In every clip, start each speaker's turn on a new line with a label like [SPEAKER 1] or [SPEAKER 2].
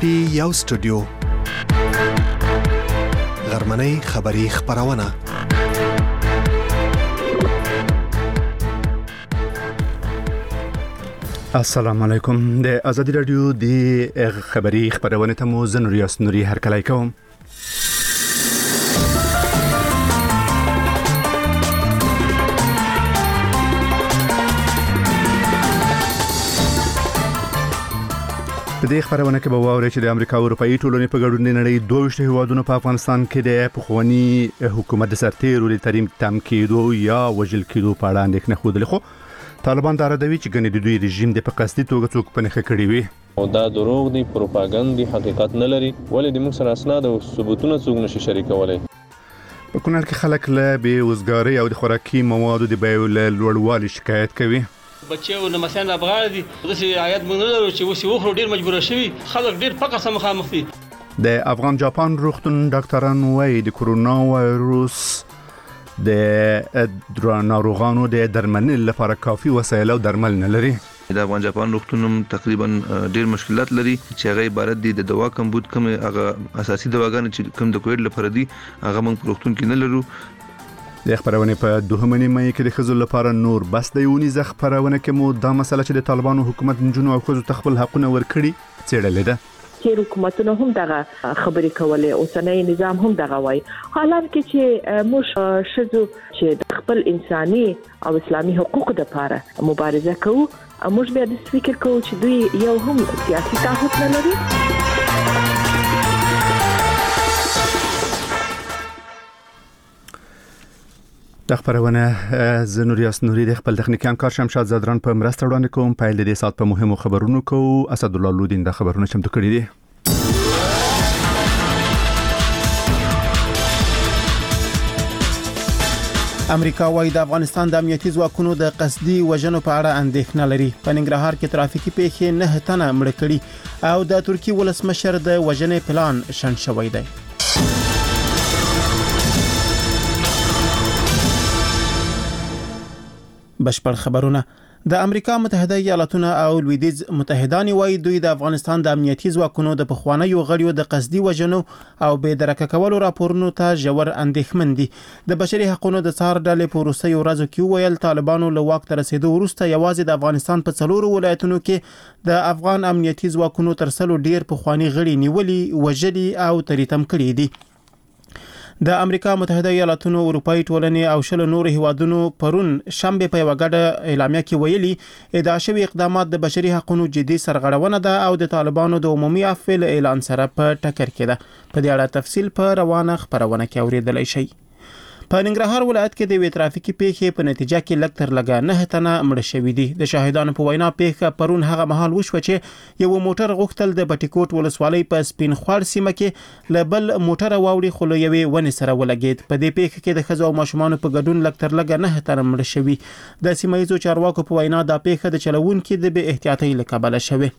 [SPEAKER 1] پی یو سټوډیو غرمنۍ خبری خبرونه
[SPEAKER 2] السلام علیکم د ازادي رادیو د خبری خبرونه ته مو زه نوریاس نوري هرکلی کوم. په دې خبرونه کې به واورئ چې د امریکا او اروپאי ټولنې په ګډون د نړۍ 22 هیوادونو په افغانستان کې د پخوانی حکومت د سرتیرو د تم کېدو یا وژل کېدو په اړه اندېښنه خوده، خو طالبان دا ردوي چې ګنې د دوی رژیم د په قصدي توګه څوک په نښه کړی وي
[SPEAKER 3] او دا دروغ دي، پروپاګاندا دي، حقیقت نه لري. ولې د موږ سره اسناد او ثبوتونه څوک نشي شریکولای.
[SPEAKER 2] په کونړ کې خلک له بې وزګارۍ او د خوراکي موادو د بیو له لوړوالي شکایت کوي.
[SPEAKER 4] بچو نو مثلا افغان دي دغه آیات مونږ نه لرو چې وسی وخرو ډیر مجبور شوي، خلک ډیر فقر سره مخامخ دي.
[SPEAKER 2] د افغان جاپان روغتون ډاکټران وايي د کورونا وایروس د ناروغانو د درملنې لپاره کافي وسایل او درمل نه لري.
[SPEAKER 5] د افغان جاپان روغتون تقریبا ډیر مشکلات لري چې هغه عبارت دي د دوا کمبود کوم هغه اساسي دواګانې چې کوم د کووډ لپاره دي هغه موږ په روغتون کې نه لرو.
[SPEAKER 2] د خبرونه په دوهمه نیمه کې د خزو لپاره نور بس د یونیزه خبرونه کې مو دا مسله چې د طالبانو حکومت نجونو او خزو تخپل حقونه ورکړي څېړلې ده.
[SPEAKER 6] چې حکومتونه هم دغه خبرې کولې او اوسنۍ نظام هم دغه وایي، حالانکه چې موږ شذو چې د خپل انساني او اسلامي حقوقو لپاره مبارزه کوو، موږ بیا د فکر کوو چې دوی یو هم سیاسي تعهد نه لري.
[SPEAKER 2] د خبرونه زه نوریاس نوري د خپل تخنیکي همکار شمشاد زادران په مرسته وړاندې کوم. پیل د دې سات په مهمو خبرونو کو اسد الله لودین د خبرونه چمتو کړی دي.
[SPEAKER 7] امریکا وايي د افغانستان د امنیتي ځواکونو د قصدي وژنو په اړه اندېښنه لري. په ننګرهار کې ترافیکي پیښې 9 تنه مړ کړي او د ترکی ولسمشر د وژنې پلان شن شوی دی. بشپړ خبرونه. د امریکا متحده ایالاتونه او لویدیځ متحدان وايي دوی د افغانستان د امنیتي ځواکونو د پخوانیو غړیو د قصدي وژنو او بې درکه کولو راپورونو ته ژور اندېښمن دي. د بشري حقوقو د څار ډلې په وروستیو ورځو کې ویل طالبانو له واک ته رسیدو وروسته یوازې د افغانستان په 4 ولایتونو کې د افغان امنیتي ځواکونو تر څلو ډیر پخوانی غړي نیولي، وژلي او تریتم کړي دي. د امریکا متحده ایالاتونو اروپאי ټولنې او شل نور هیوادونو پرون شنبه په وګړه اعلامیه کې ویلي ادعا شوی اقدامات د بشري حقوقو جدي سرغړونه ده او د طالبانو د عمومي عفو اعلان سره په ټکر کې ده. په دې اړه تفصیل په روانه خبرونه کې اوریدلای شئ. په ننګرهار ولایت کې د ترافیکي پیښې په نتیجه کې لږ تر لږه 9 تنه مړ شوي دي. د شاهدانو په وینا پیښه پرون هغه مهال وشوه چې یو موټر غوښتل د بټیکوټ ولسوالۍ په سپین خوړ سیمه کې لبل موټر واوړي خو له یوې ونې سره ولګید. په دې پیښه کې د ښځو او ماشومانو په ګډون لږ تر لږه 9 تنه مړ شوي. د سیمایي چارواکو په وینا دا پیښه د چلوونکو د بې احتیاطۍ له کبله شوه.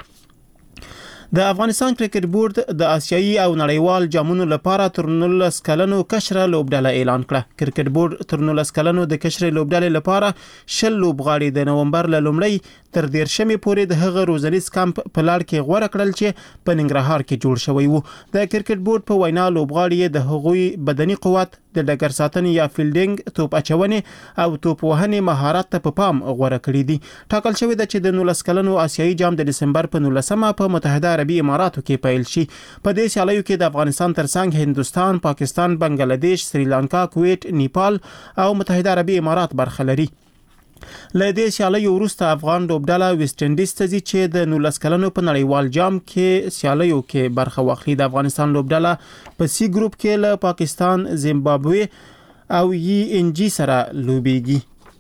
[SPEAKER 7] د افغانستان کرکټ بورډ د آسیایي او نړیوال جامونو لپاره تر 19 کلنو کشره لوبډله اعلان کړه. کرکټ بورډ تر 19 کلنو د کشره لوبډلې لپاره 10 لوبغاړي د نومبر له لومړۍ تر 13 پورې د هغه روزنیز کمپ په لړ کې غوړه کړل چې په ننګرهار کې جوړ شوی وو. د کرکټ بورډ په وینا لوبغاړي د هغوی بدني قوت، د ډګر ساتنې یا فیلډینګ، توپ اچونې او توپ وهنې مهارت ته په پام غوړه کړی دي. ټاکل شوی دی چې د 19 کلنو آسیایي جام د دسمبر په 19مه په متحده عربي اماراتو کې پیل شي. په دې سیالیو کې د افغانستان ترڅنګ هندستان، پاکستان، بنگلاديش، سریلانکا، کویت، نیپال او متحده عربي امارات برخه لري. له دې سیالیو وروسته افغان لوبډله ویسټ انډیز ته ځي چې د 19 کلنو په نړیوال جام کې سیالیو کې برخه واخلي. د افغانستان لوبډله په سی ګروپ کې له پاکستان، زیمبابوې او ان جی سره لوبيږي.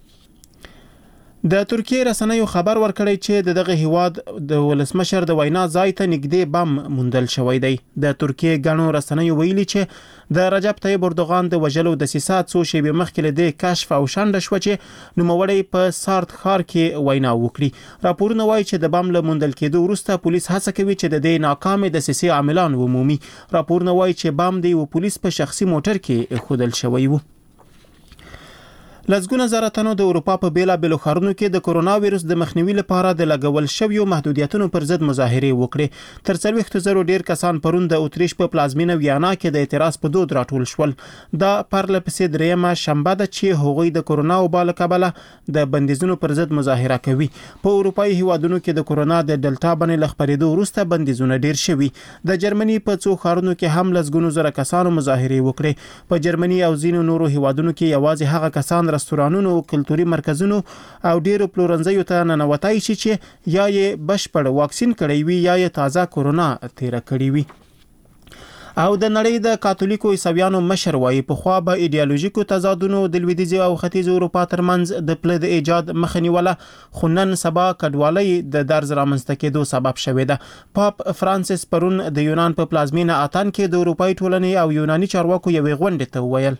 [SPEAKER 7] د ترکیه رسنیو خبر ورکړی چې دغه هیواد د ولسمشر د وینا ځای ته نږدې بم موندل شوی دی. د ترکیه غنو رسنیو ویلي چې د رجب طیب اردوغان د وژلو د سیاست څو شیبې مخکې له دې کشف او شنډه شو چې نوموړی په سارت ښار کې وینا وکړي. راپورونه وایي چې د بم له موندل کېدو وروسته پولیس هڅه کوي چې د دې ناکامې دسیسې عاملان ومومي. راپورونه وایي چې بم د یو پولیس په شخصي موټر کې خودل شوی و. لزګونه زره تنو د اروپا په بیلابېلو ښارونو کې د کورونا وایرس د مخنیوي لپاره د لګول شویو محدودیتونو پر ضد مظاهرې وکړې. تر 40,000 ډیر کسان پرون د اتریش په پلازمینه ویانا کې د اعتراض په دود راټول شول. دا پرله پسې دریمه شنبه ده چې هغوی د کورونا وبا له کبله د بندیزونو پر ضد مظاهره کوي. په اروپایي هیوادونو کې د کورونا د ډلټا بڼې له خپرېدو وروسته بندیزونه ډیر شوي. د جرمني په څو ښارونو کې هم لزګونو زره کسانو مظاهرې وکړې. په جرمني او ځینو نورو هیوادونو کې یوازې هغه کسان رستورانونو، کلتوري مرکزونو او ډیرو پلورنځیو ته ننوتای شي چې یا یې بشپړ واکسین کړی وي یا یې تازه کورونا تیر کړی وي. او د نړۍ د کاتولیکو عیسویانو مشر وایي په خوا به ایډیالوژیکو تضادونو د لویدیځ او ختیځ اروپا ترمنځ د پله د ایجاد مخه نیوله، خو نن سبا کډوالۍ د درز رامنځته کېدو سبب شوې ده. پاپ فرانسیس پرون د یونان په پلازمینه اتن کې د اروپایي ټولنې او یوناني چارواکو یوې غونډې ته وویل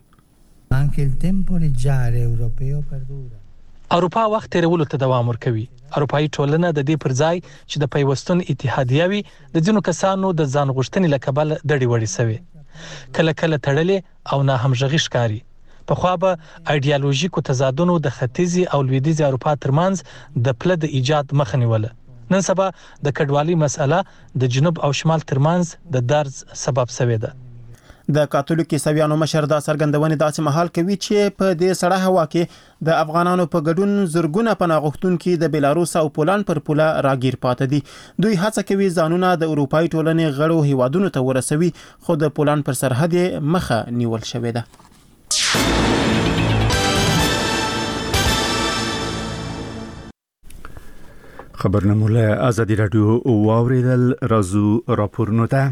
[SPEAKER 8] اروپا وخت تیرولو ته دوام ورکوي. اروپایي ټولنه د دې پر ځای چې د پیوستون اتحادیه وي د ځینو کسانو د ځان غوښتنې له کبله ډډې وړې سوي، کله کله تړلې او نه همغږي ښکاري. پخوا به ایډیالوژیکو تضادونو د ختیځي او لویدیځي اروپا ترمنځ د پله د ایجاد مخه نیوله. نن سبا د کډوالۍ مسأله د جنوب او شمال ترمنځ د درز سبب شوې ده.
[SPEAKER 7] د کاتولیک عیسویانو مشر دا څرګندونه داسې مهال کوي چې په دې سړه هوا کې د افغانانو په ګډون زرګونه پناه غوښتونکي د بیلاروس او پولند پر پوله راګیر پاتې دي. دوی هڅه کوي ځانونه د اروپایي ټولنې غړو هیوادونو ته ورسوي، خو د پولند پر سرحد مخه نیول شوې ده.
[SPEAKER 2] خبرنامه له آزادي رادیو واوریدل. راځو راپورونو ته.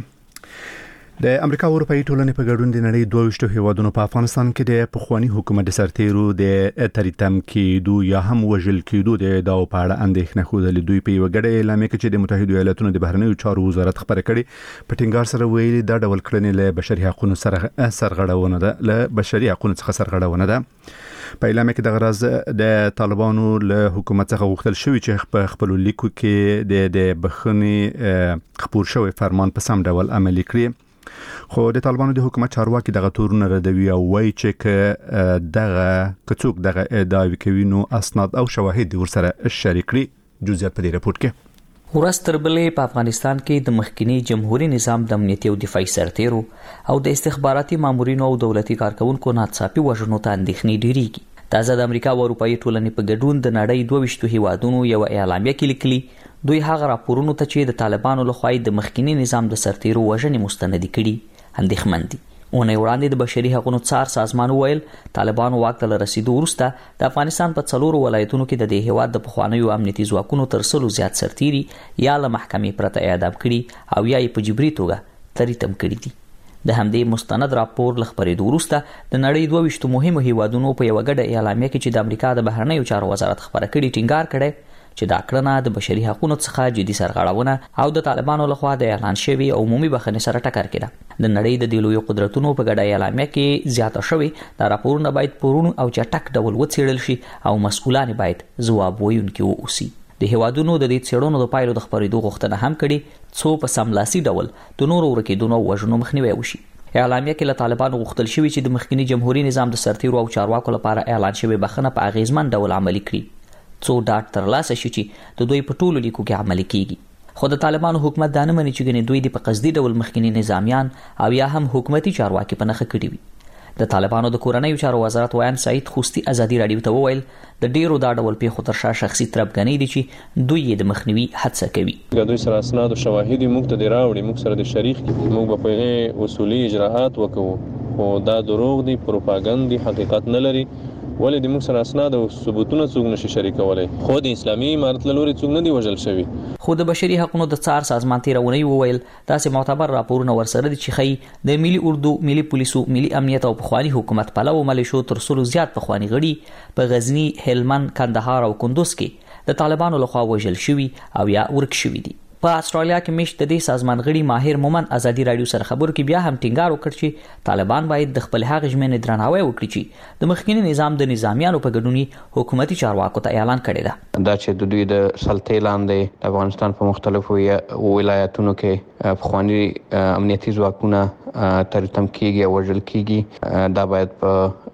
[SPEAKER 2] د امریکا او اروپایي ټولنې په ګډون د نړۍ 22 هیوادونو په افغانستان کې د پخوانی حکومت د سرتیرو د تریتم کېدو یا هم وژل کېدو د ادعاو په اړه اندېښنه ښودلې. دوی په یو غړي اعلامیه کې چې د متحده ایالاتونو د بهرنیو چارو وزارت خبره کړې په ټینګار سره ویلي دا ډول کړنې له بشري حقوقو سره سرغړونه ده، له بشري حقوقو څخه سرغړونه ده. په اعلامیه کې د غرض د طالبانو له حکومت څخه غوښتل شوی چې په خپل لیکو کې د بخښنې خبر شوی فرمان په سم ډول عملي کړي. خو د طالبانو د حکومت چارواکي دغه تورونه ردوي او وایي چې دغه کڅوک دغه ادعاوې کوي نو اسناد او شواهد ورسره شریک کړي. جزئیات په دې رپورت کې.
[SPEAKER 9] ورستر بلې په افغانستان کې د مخکنی جمهوریت نظام د امنیتي او دفاعي سرتیرو او د استخباراتي مامورینو او دولتي کارکونکو ناڅاپي وژنو ته اندېښنې ډېریږي. تازه د امریکا او اروپایي ټولنې په ګډون د نړۍ 22 هیوادونو یو اعلامیه کې لیکلي دوی هغه راپورونو ته چې د طالبانو لخوا د مخکنی نظام د سرتیرو وژنې مستند کړي اندېښمن دي. اونۍ وړاندې د بشري حقوقو څار سازمان ویل طالبانو واک ته رسیدو وروسته د افغانستان په 4 ولایتونو کې د دې هیواد د پخوانیو امنیتي ځواکونو تر 100 زیات سرتیري یا له محکمې پرته اعدام کړي او یا یې په جبري توګه تریتم کړي دي. د همدې مستند راپور له خبرېدو وروسته د نړۍ 22 مهمو هیوادونو په یو غډه اعلامیه کې چې د امریکا د بهرنیو چارو وزارت خبره کړې ټینګار کړي چې دا کړنه د بشري حقوقو څخه جدي سرغړونه او د طالبانو لخوا د اعلان شوی عمومي بخښنې سره ټکر کړي. د نړۍ د لویو قدرتونو په ګډه اعلامیه کې زیاته شوی دا راپورونه باید پرون او چټک ډول وڅېړل شي او مسؤلان باید ځواب ویونکي واوسي. د هیوادونو د دې څېړنو د پایلو د خبرېدو غوښتنه هم کړي څو په سملاسي ډول د نورو ورکېدونو او وژنو مخنیوی وشي. اعلامیه کې له طالبانو غوښتل شوی چې د مخکنی جمهوریت نظام د سرتیرو او چارواکو لپاره اعلان شوی بخښنه په اغیزمن ډول عملي کړي څو ډاټ ترلاسه شي چې د دوی په ټولو لیکو کې عملي کیږي. خو د طالبانو حکومت دا نه مني چې ګنې دوی د په قصدي ډول مخکنی نظامیان او یا هم حکومتي چارواکي په نخښه کړي وي. د طالبانو د کورنیو چارو وزارت ویان سعید خوستی ازادي رادیو ته وویل د ډیرو دا ډول پیښو تر شا شخصي تربګنۍ دي چې دوی یې د مخنیوي هڅه کوي.
[SPEAKER 3] دوی سره اسناد او شواهد موږ ته دی راوړي، موږ سره د شریک موږ په هغه اصولي اجراءات وکړو، خو دا دروغ دي، پروپاګاندا دي، حقیقت نه لري. ولې د موږ سره اسناد او ثبوتونه څوک نشي شریکولای، خو د اسلامي امارت له لوري څوک نه دی وژل شوی.
[SPEAKER 9] خو د بشري حقوقو د څار سازمان تیرونی وویل داسې معتبر راپورونه ورسره دي چې خي د ملي اردو، ملي پولیسو، ملي امنیت او پخوانی حکومت پلو ملیشو تر څلو زیات پخوانی غړي په غزنی، هلمند، کندهار او کندوز کې د طالبانو لخوا وژل شوی او یا ورک شوی دي. په استرالیا کې مشت د دې سازمان غړي ماهر مومن ازادي رادیو سره خبرو کې بیا هم ټینګار وکړ چې طالبان باید د خپل هغه ژمنې درناوی وکړي چې د مخکنی نظام د نظامیانو په ګډون حکومتي چارواکو ته اعلان کړی دی.
[SPEAKER 10] دا چې د دوی د سلطې لاندې د افغانستان په مختلفو ولایتونو کې پخوانی امنیتي ځواکونه ترتم کیږي او وژل کیږي، دا باید په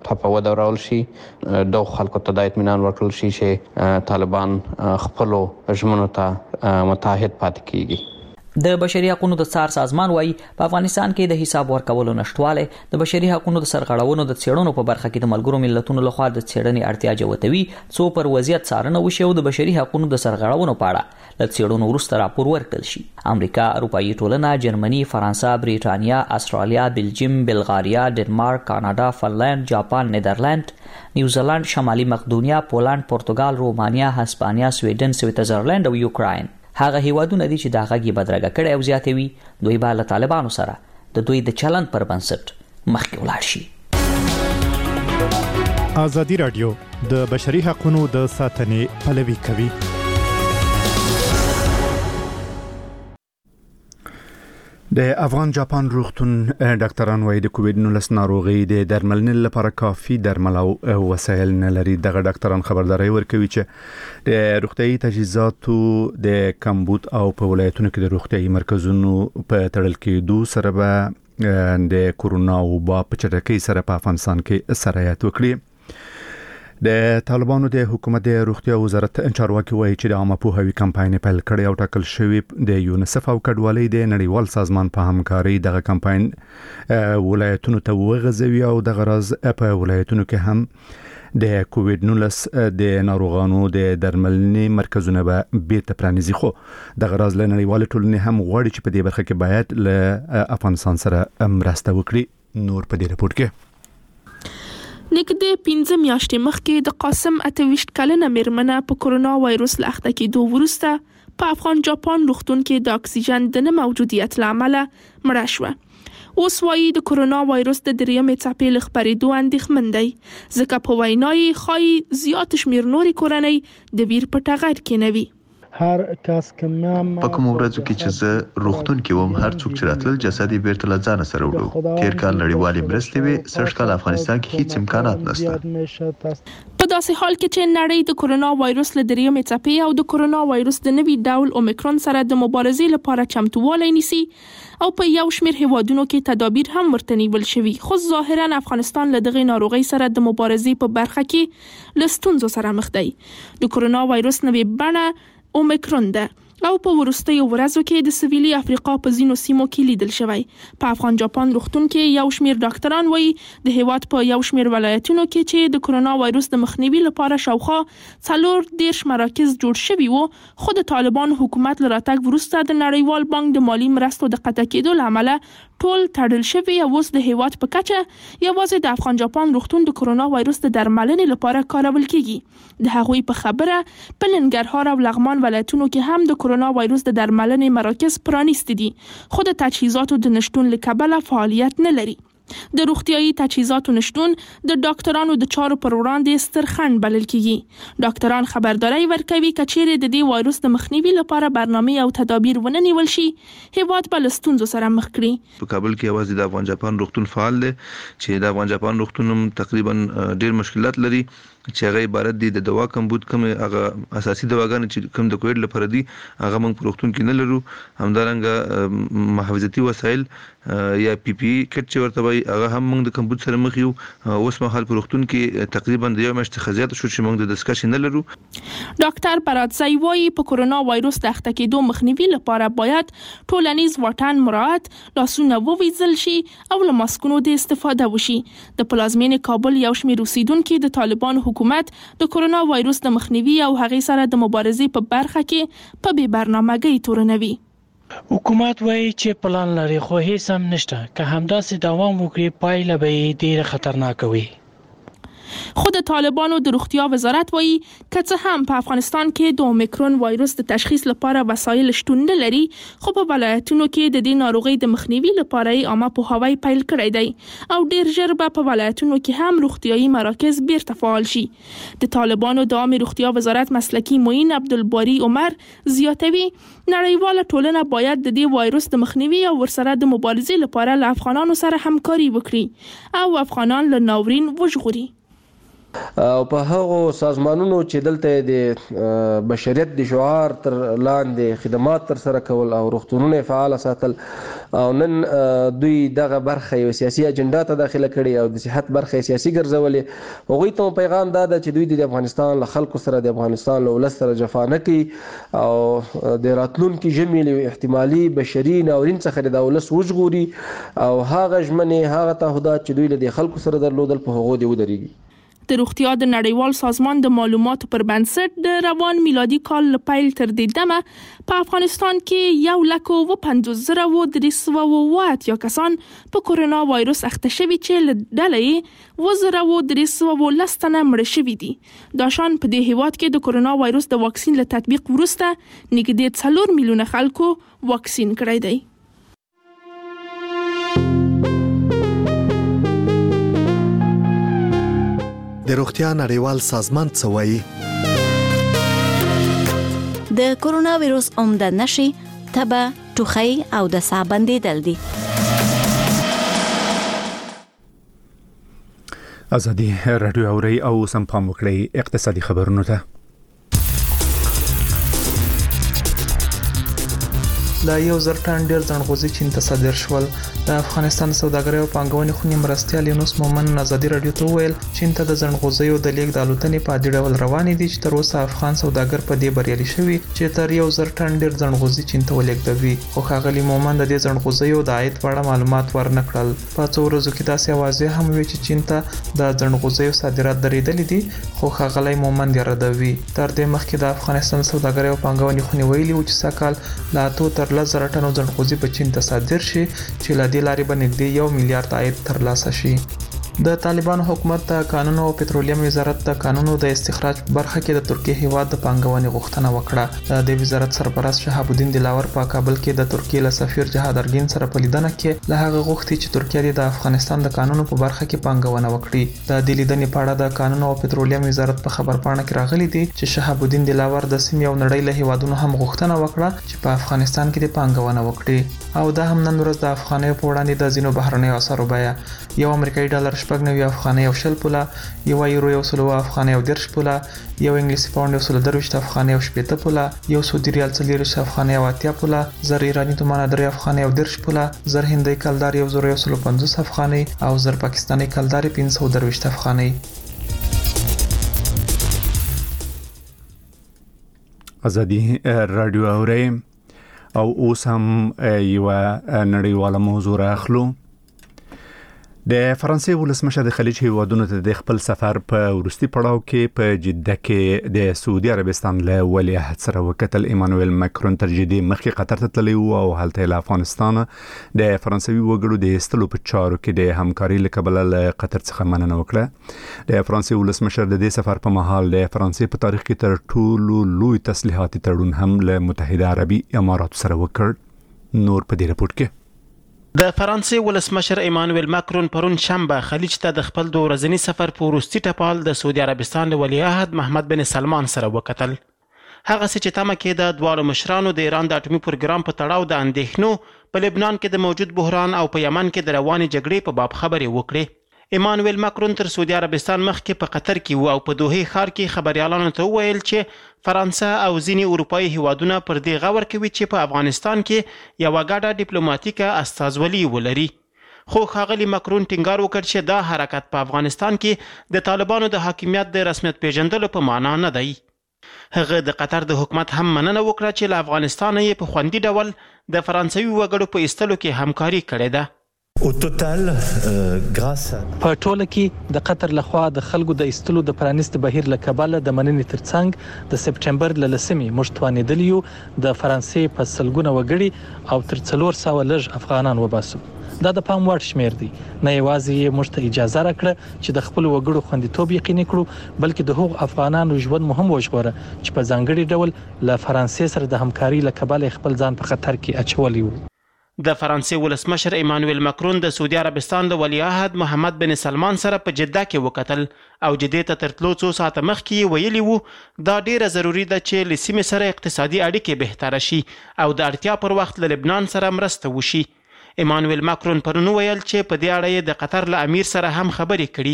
[SPEAKER 10] ټپه ودرول شي. د خلکو ته د اطمینان ورکړل شي چې طالبان خپل ژمنو ته متحد پاتې کیږي.
[SPEAKER 9] د بشري حقوقو د څار سازمان وایي په افغانستان کې د حساب ورکولو نشټواله د بشري حقوقو د سرغړونو د څېړنو په برخه کې د ملګرو ملتونو لخوا د څېړنې اړتیا جوړوي څو پر وضعیت څارنه وشي او د بشري حقوقو د سرغړونو په اړه د څېړنو وروسته راپور ورکړل شي. امریکا، اروپאי ټولنه، جرمني، فرانسه، بریټانیا، استرالیا، بلجیم، بلغاریا، ډنمارک، کاناډا، فنلند، جاپان، نیدرلند، نیوزیلند، شمالي مقدونیا، پولند، پرتګال، رومانیا، هسپانیا، سویډن، سویټزرلند او یوکراین هغه هیوادونه دي چې دا غږی بدرګه کړي او زیاتوي دوی به له طالبانو سره د دوی د چلند پر بنسټ مخکې ولاړ شي.
[SPEAKER 11] ازادي رادیو د بشري حقوقو د ساتنې پلوي کوي.
[SPEAKER 2] د افغان جاپان روغتون ډاکټران وايي د کووډ-19 ناروغي د درملنې لپاره کافي درمل او وسایل نه لري. دغه ډاکټران خبرداري ورکوي چې د روغتيایي تجهیزاتو د کمبود او په ولایتونو کې د روغتيایي مرکزونو په تړل کېدو سره به د کورونا وبا په چټکۍ سره په افغانستان کې سرایت وکړي. د طالبانو د حکومت د روغتیا وزارت چارواکي وایي چې د عامه پوهاوي کمپاین پیل کړي او ټاکل شوی د یونیسف او کډوالۍ د نړیوال سازمان په همکاري دغه کمپاین ولایتونو ته وغځوي او د غرض په ولایتونو کې هم د کووډ-19 د ناروغانو د درملنې مرکزونه به بیرته پرانیزي. خو د غرض له نړیوال ټولنې هم غواړي چې په دې برخه کې باید له افغانستان سره مرسته وکړي. نور په دې رپورت کې
[SPEAKER 12] نږدې 15 میاشتې مخکې د قاسم 28 کلنه میرمنه په کورونا وایروس له اخته کېدو وروسته په افغان جاپان روغتون کې د اکسیجن د نه موجودیت له امله مړه شوه. اوس وايي د کورونا وایروس د دریمې څپې له خپرېدو اندېښمن دی ځکه په وینای خای زیات شمیر نورې کورنۍ د ویر په ټغر کې نه وي.
[SPEAKER 13] هر کس که
[SPEAKER 14] په کوم ورځو کې چې زه روغتون کې وم هر څوک چې راتلل جسد یې بیرته له ځانه سره وړو. تیر کال نړیوالې مرستې وې، سږ کال افغانستان کې هیڅ امکانات نشته.
[SPEAKER 12] په داسې حال کې چې نړۍ د کورونا وایروس له دریمې څپې او د کورونا وایروس د نوي ډول اومیکرون سره د مبارزې لپاره چمتووالی نیسي او په یو شمېر هیوادونو کې تدابیر هم ورته نیول شوي، خو ظاهرا افغانستان له دغه ناروغۍ سره د مبارزې په برخه کې له ستونزو سره مخ دی. د کورونا وایروس نوې بڼه اومیکرون ده او په وروستیو ورځو کې د سویلي افریقا په ځینو سیمو کې لیدل شوی. په افغان جاپان روغتون کې یو شمېر ډاکټران وایي د هیواد په یو شمېر ولایتونو کې چې د کورونا وایروس د مخنیوي لپاره شاوخوا 40 مراکز جوړ شوي وو، خو د طالبان حکومت له راتګ وروسته د نړیوال بانک د مالی مرستو د قطع کېدو له امله ټول تړل شوي او اوس د هیواد په کچه یوازې د افغان جاپان روغتون د کورونا وایروس د درملنې لپاره کارول کیږي. د هغوی په خبره په ننګرهار او لغمان ولایتونو کې هم د کورونا وایروس د درملنې مراکز پرانیستي دي، خو د تجهیزاتو د نشټون له کبله فعالیت نه لري. د روغتیايي تجهیزاتو نشټون د ډاکټرانو د چارو پر وړاندې ستر خنډ بلل کیږي. ډاکټران خبرداري ورکوي چې چیرې د دې وایروس د مخنیوي لپاره برنامه او تدابیر ونه نیول شي، هیواد به له ستونزو سره مخ کړي.
[SPEAKER 5] په کابل کې یوازې د افغان جاپان روغتون فعال دی چې د افغان جاپان روغتون تقریبا ډیر مشکلات لري چې هغه عبارت دي د دوا کمبود کوم هغه اساسي دواګانې چې کوم د کووډ لپاره دي هغه موږ په روغتون کې نه لرو. همدارنګه محافظتي وسایل یا پی پی کټ چې ورته وایي هغه هم موږ د کمبود سره مخ یو. اوس مهال په روغتون کې تقریبا د یو میاشتې خزیات شو چې موږ د دسکشن نه لرو.
[SPEAKER 12] ډاکټر پراتزی وایي په کورونا وایروس د اخته کېدو مخنیوي لپاره باید ټولنیز واټن مراعات، لاسونه ووینځل شي او له ماسکونو د استفاده وشي. د پلازمینې کابل یو شمېر اوسیدونکو د طالبان حکومت د کورونا وایروس د مخنیوي او هغې سره د مبارزې په برخه کې په بې برنامه‌ګۍ تورنوي.
[SPEAKER 15] حکومت وایي چې پلان لري خو هیڅ هم نشته، که همداسې دوام وکړي پایله به یې ډېره خطرناکه وي.
[SPEAKER 12] خو د طالبانو د روغتیا وزارت وایي که څه هم په افغانستان کې د اومیکرون وایروس د تشخیص لپاره وسایل شتون نه لري، خو په ولایتونو کې د دې ناروغۍ د مخنیوي لپاره یې عامه پوهاوی پیل کړی دی او ډیر ژر به په ولایتونو کې هم روغتیايي مراکز بیرته فعال شي. د طالبانو د عامه روغتیا وزارت مسلکی معین عبدالباری عمر زیاتوي نړیواله ټولنه باید د دې وایروس د مخنیوي او ورسره د مبارزې لپاره له افغانانو سره همکاري وکړي او افغانان له ناورین وژغوري.
[SPEAKER 16] او په هغو سازمانونو چې دلته د بشریت د شعار تر لاندې خدمات تر سره کول او روغتونونه فعال ساتل او نن دوی دغه برخه یو سیاسي اجنډا ته داخله کړي او د صحت برخه سیاسي ګرځولې هغوی ته پیغام دا ده چې دوی د افغانستان له خلکو سره د افغانستان له ولس سره جفا نه کوي او د راتلونکي ژمي له احتمالي بشري ناورین څخه د ولس وژغوري او هغه ژمنې هغه تعهدات چې دوی له د خلکو سره درلودل په هغو دې ودرېږي.
[SPEAKER 12] د روغتیا د نړیوال سازمان د معلوماتو پر بنسټ د روان میلادي کال له پیل تر دې دمه په افغانستان کې 1,50,380 کسان په کورونا وایروس اخته شوي چې له ډلې 1,310 تنه مړه شوي دي. دا شان په دې هیواد کې د کورونا وایروس د واکسین له تطبیق وروسته نږدې 4 میلیونه خلکو واکسین کړی دی.
[SPEAKER 1] د روغتیا نړیوال سازمان څه وایي؟
[SPEAKER 17] د کورونا وایروس عمده نښې تبه، ټوخی او د ساه بندیدل دي.
[SPEAKER 2] ازادي رادیو اوري او سم پام وکړئ اقتصادي خبرونه ته.
[SPEAKER 18] لا 1,000 ټن ډیر ځنغوزي چین ته صادر شول. د افغانستان سوداګرۍ او پانګونې خونې مرستیال یونس مومن ازادي رادیو ته وویل چین ته د ځنغوزیو د لیږد الوتنې په عادي ډول روانې دي چې تر اوسه افغان سوداګر په دې بریالي شوي چې تر 1,000 ټن ډیر ځنغوزي چین ته ولېږدوي. خو ښاغلي مومن د دې ځنغوزیو د عاید په اړه معلومات ورنه کړل. په څو ورځو کې داسې اوازې هم وې چې چین ته د ځنغوزیو صادرات درېدلي دي، خو ښاغلی مومن یې ردوي. تر دې مخکې د افغانستان سوداګرۍ او پانګونې خونې ویلي و چې سږکال له 8 تر 10,000 ټنو ځنغوزي په چین ته صادر شي چې له دې لارې به نږدې 1 میلیارډ عاید ترلاسه شي. د طالبانو حکومت د قانون او پټرولیم وزارت د قانونو د استخراج برخه کې د ترکیه هیواد د پانګونې غوښتنه وکړه. د وزارت سرپرست شهاب الدین دلاور په کابل کې د ترکیه له سفیر جهاد ارګین سره په لیدنه کې له هغه غوښتي چې ترکیه د افغانستان د قانونو په برخه کې پانګونه وکړي. د دې لیدنې په اړه د قانون او پټرولیم وزارت په خبرپاڼه کې راغلي دي چې شهاب الدین دلاور د سیمې او نړۍ له هیوادونو هم غوښتنه وکړه چې په افغانستان کې د پانګونه وکړي او دا هم نن ورځ د افغانۍ په وړاندې د ځینو بهرنیو اسعارو بیه یو امریکایي ډالر 90 افغانۍ او 0 پوله، یو یورو 100 افغانۍ او 10 پوله، یو انګلیسي پاوند 130 افغانۍ او 70 پوله، یو سعودي ریال 40 افغانۍ او 80 پوله، زر ایرانی تومان 3 افغانۍ او 10 پوله، زر هندۍ کلدار 150 افغانۍ او زر پاکستاني کلدار 520 افغانۍ.
[SPEAKER 2] ازادي رادیو اوري او اوس هم یو نړیواله موضوع راخلو. د فرانسې ولسمشر د خلیج هیوادونو ته د خپل سفر په وروستي پړاو کې په جده کې د سعودي عربستان له ولیعهد سره وکتل. ایمانوئل ماکرون تر جدي مخکې قطر ته تللی و او هلته له افغانستان د فرانسوي وګړو د ایستلو په چارو کې د همکاري له کبله له قطر څخه مننه وکړه. د فرانسې ولسمشر د دې سفر په مهال د فرانسې په تاریخ کې تر ټولو لوی تسلیحاتي تړون هم له متحده عربي اماراتو سره وکړ. نور په دې رپورت کې
[SPEAKER 7] د فرانسې ولسمشر ایمانوئل ماکرون پرون شنبه خلیج ته د خپل 2 ورځني سفر په وروستي ټپال د سعودي عربستان له ولیعهد محمد بن سلمان سره وکتل. هغه څه چې تمه کې د دوه مشرانو د ایران د اټومي پروګرام په تړاو د اندېښنو په لبنان کې د موجود بحران او په یمن کې د روانې جګړې په باب خبرې وکړې. ایمانوئل ماکرون تر سعودي عربستان مخکې په قطر کې و او په دوحه ښار کې خبريالانو ته وویل چې فرانسه او ځینې اروپایي هیوادونه پر دې غور کوي چې په افغانستان کې یو ګډه ډیپلوماټیکه استازولي ولري. خو ښاغلي ماکرون ټینګار وکړ چې دا حرکت په افغانستان کې د طالبانو د حاکمیت د رسمیت پیژندلو په معنا نه دی. هغه د قطر د حکومت هم مننه وکړه چې له افغانستان یې په خوندي ډول د فرانسوي وګړو په ایستلو کې همکاري کړې ده.
[SPEAKER 8] په ټوله کې د قطر لخوا د خلکو د ایستلو د پرانیست بهیر له کبله د مننې ترڅنګ د سپټمبر له 10مې مشتوانېدلیو د فرانسې په سلګونه وګړي او تر 400 لږ افغانان وباسو. دا د پام وړ شمیر دی. نه یوازې موږ ته اجازه راکړه چې د خپل وګړو خوندیتوب یقیني کړو، بلکې د هغو افغانانو ژوند مهم وژغوره چې په ځانګړي ډول له فرانسې سره د همکاري له کبله خپل ځان په خطر کې اچولی و.
[SPEAKER 7] د فرانسې ولسمشر ایمانوئل ماکرون د سعودي عربستان له ولیعهد محمد بن سلمان سره په جده کې وکتل او جدې ته تر تلو څو ساعته مخکې ویلي وو دا ډیره ضروری ده چې له سیمې سره اقتصادي اړیکې بهتره شي او د اړتیا پر وخت له لبنان سره مرسته وشي. ایمانوئل ماکرون پرون ویل چې په دې اړه د قطر له امیر سره هم خبرې کړي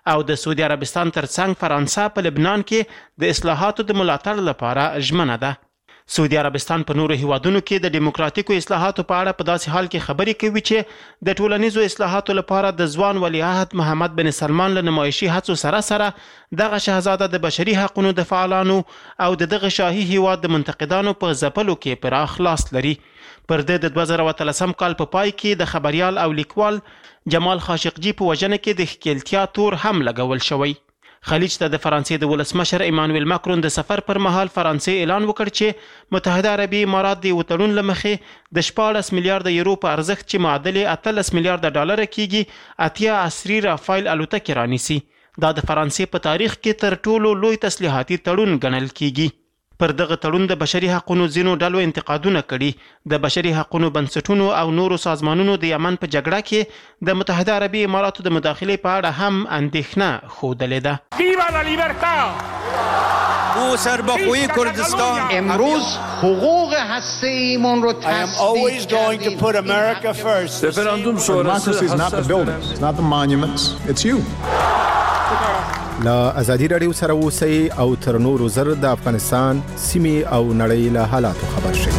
[SPEAKER 7] او د سعودي عربستان ترڅنګ فرانسه په لبنان کې د اصلاحاتو د ملاتړ لپاره ژمنه ده. سعودي عربستان په نورو هیوادونو کې د دیموکراتیکو اصلاحاتو په اړه په داسې حال کې خبرې کوي چې د ټولنیزو اصلاحاتو لپاره د ځوان ولیعهد محمد بن سلمان له نمایشي هڅو سره دغه شهزاده د بشري حقوقو د فعالانو او دغه شاهي هیواد د منتقدانو په ځپلو کې پراخ لاس لري. پر د 2013 کال په پای کې د خبريال او لیکوال جمال خاشقجي په وژنه کې د ښکیلتیا تور هم لګول شوی. خلیج ته د فرانسې د ولسمشر ایمانویل ماکرون د سفر پر مهال فرانسې اعلان وکړ چې متحده عربي امارات د یو تړون له مخې د 14 میلیارډ یورو په ارزښت چې معادل 18 میلیارډ ډالر کیږي 80 عصري رافایل الوتکې رانیسي. دا د فرانسې په تاریخ کې تر ټولو لوی تسلیحاتي تړون ګڼل کیږي. پر دغه تړون د بشري حقوقو ځینو ډلو انتقادونه کړي. د بشري حقوقو بنسټونو او نورو سازمانونو د یمن په جګړه کې د متحده عربي اماراتو د مداخلې په اړه هم اندېښنه ښودلې ده.
[SPEAKER 19] ویوا لا لیبرتا! او سربخویی کردستان
[SPEAKER 20] امروز حقوق هسته‌ایمون رو تصدیق کردیم.
[SPEAKER 19] رفراندوم شورای
[SPEAKER 21] is not the buildings, it's not the monuments, it's you. لا ازادي رادیو سره اوسئ او تر نورو زر د افغانستان سیمې او نړۍ له حالاتو خبر شئ.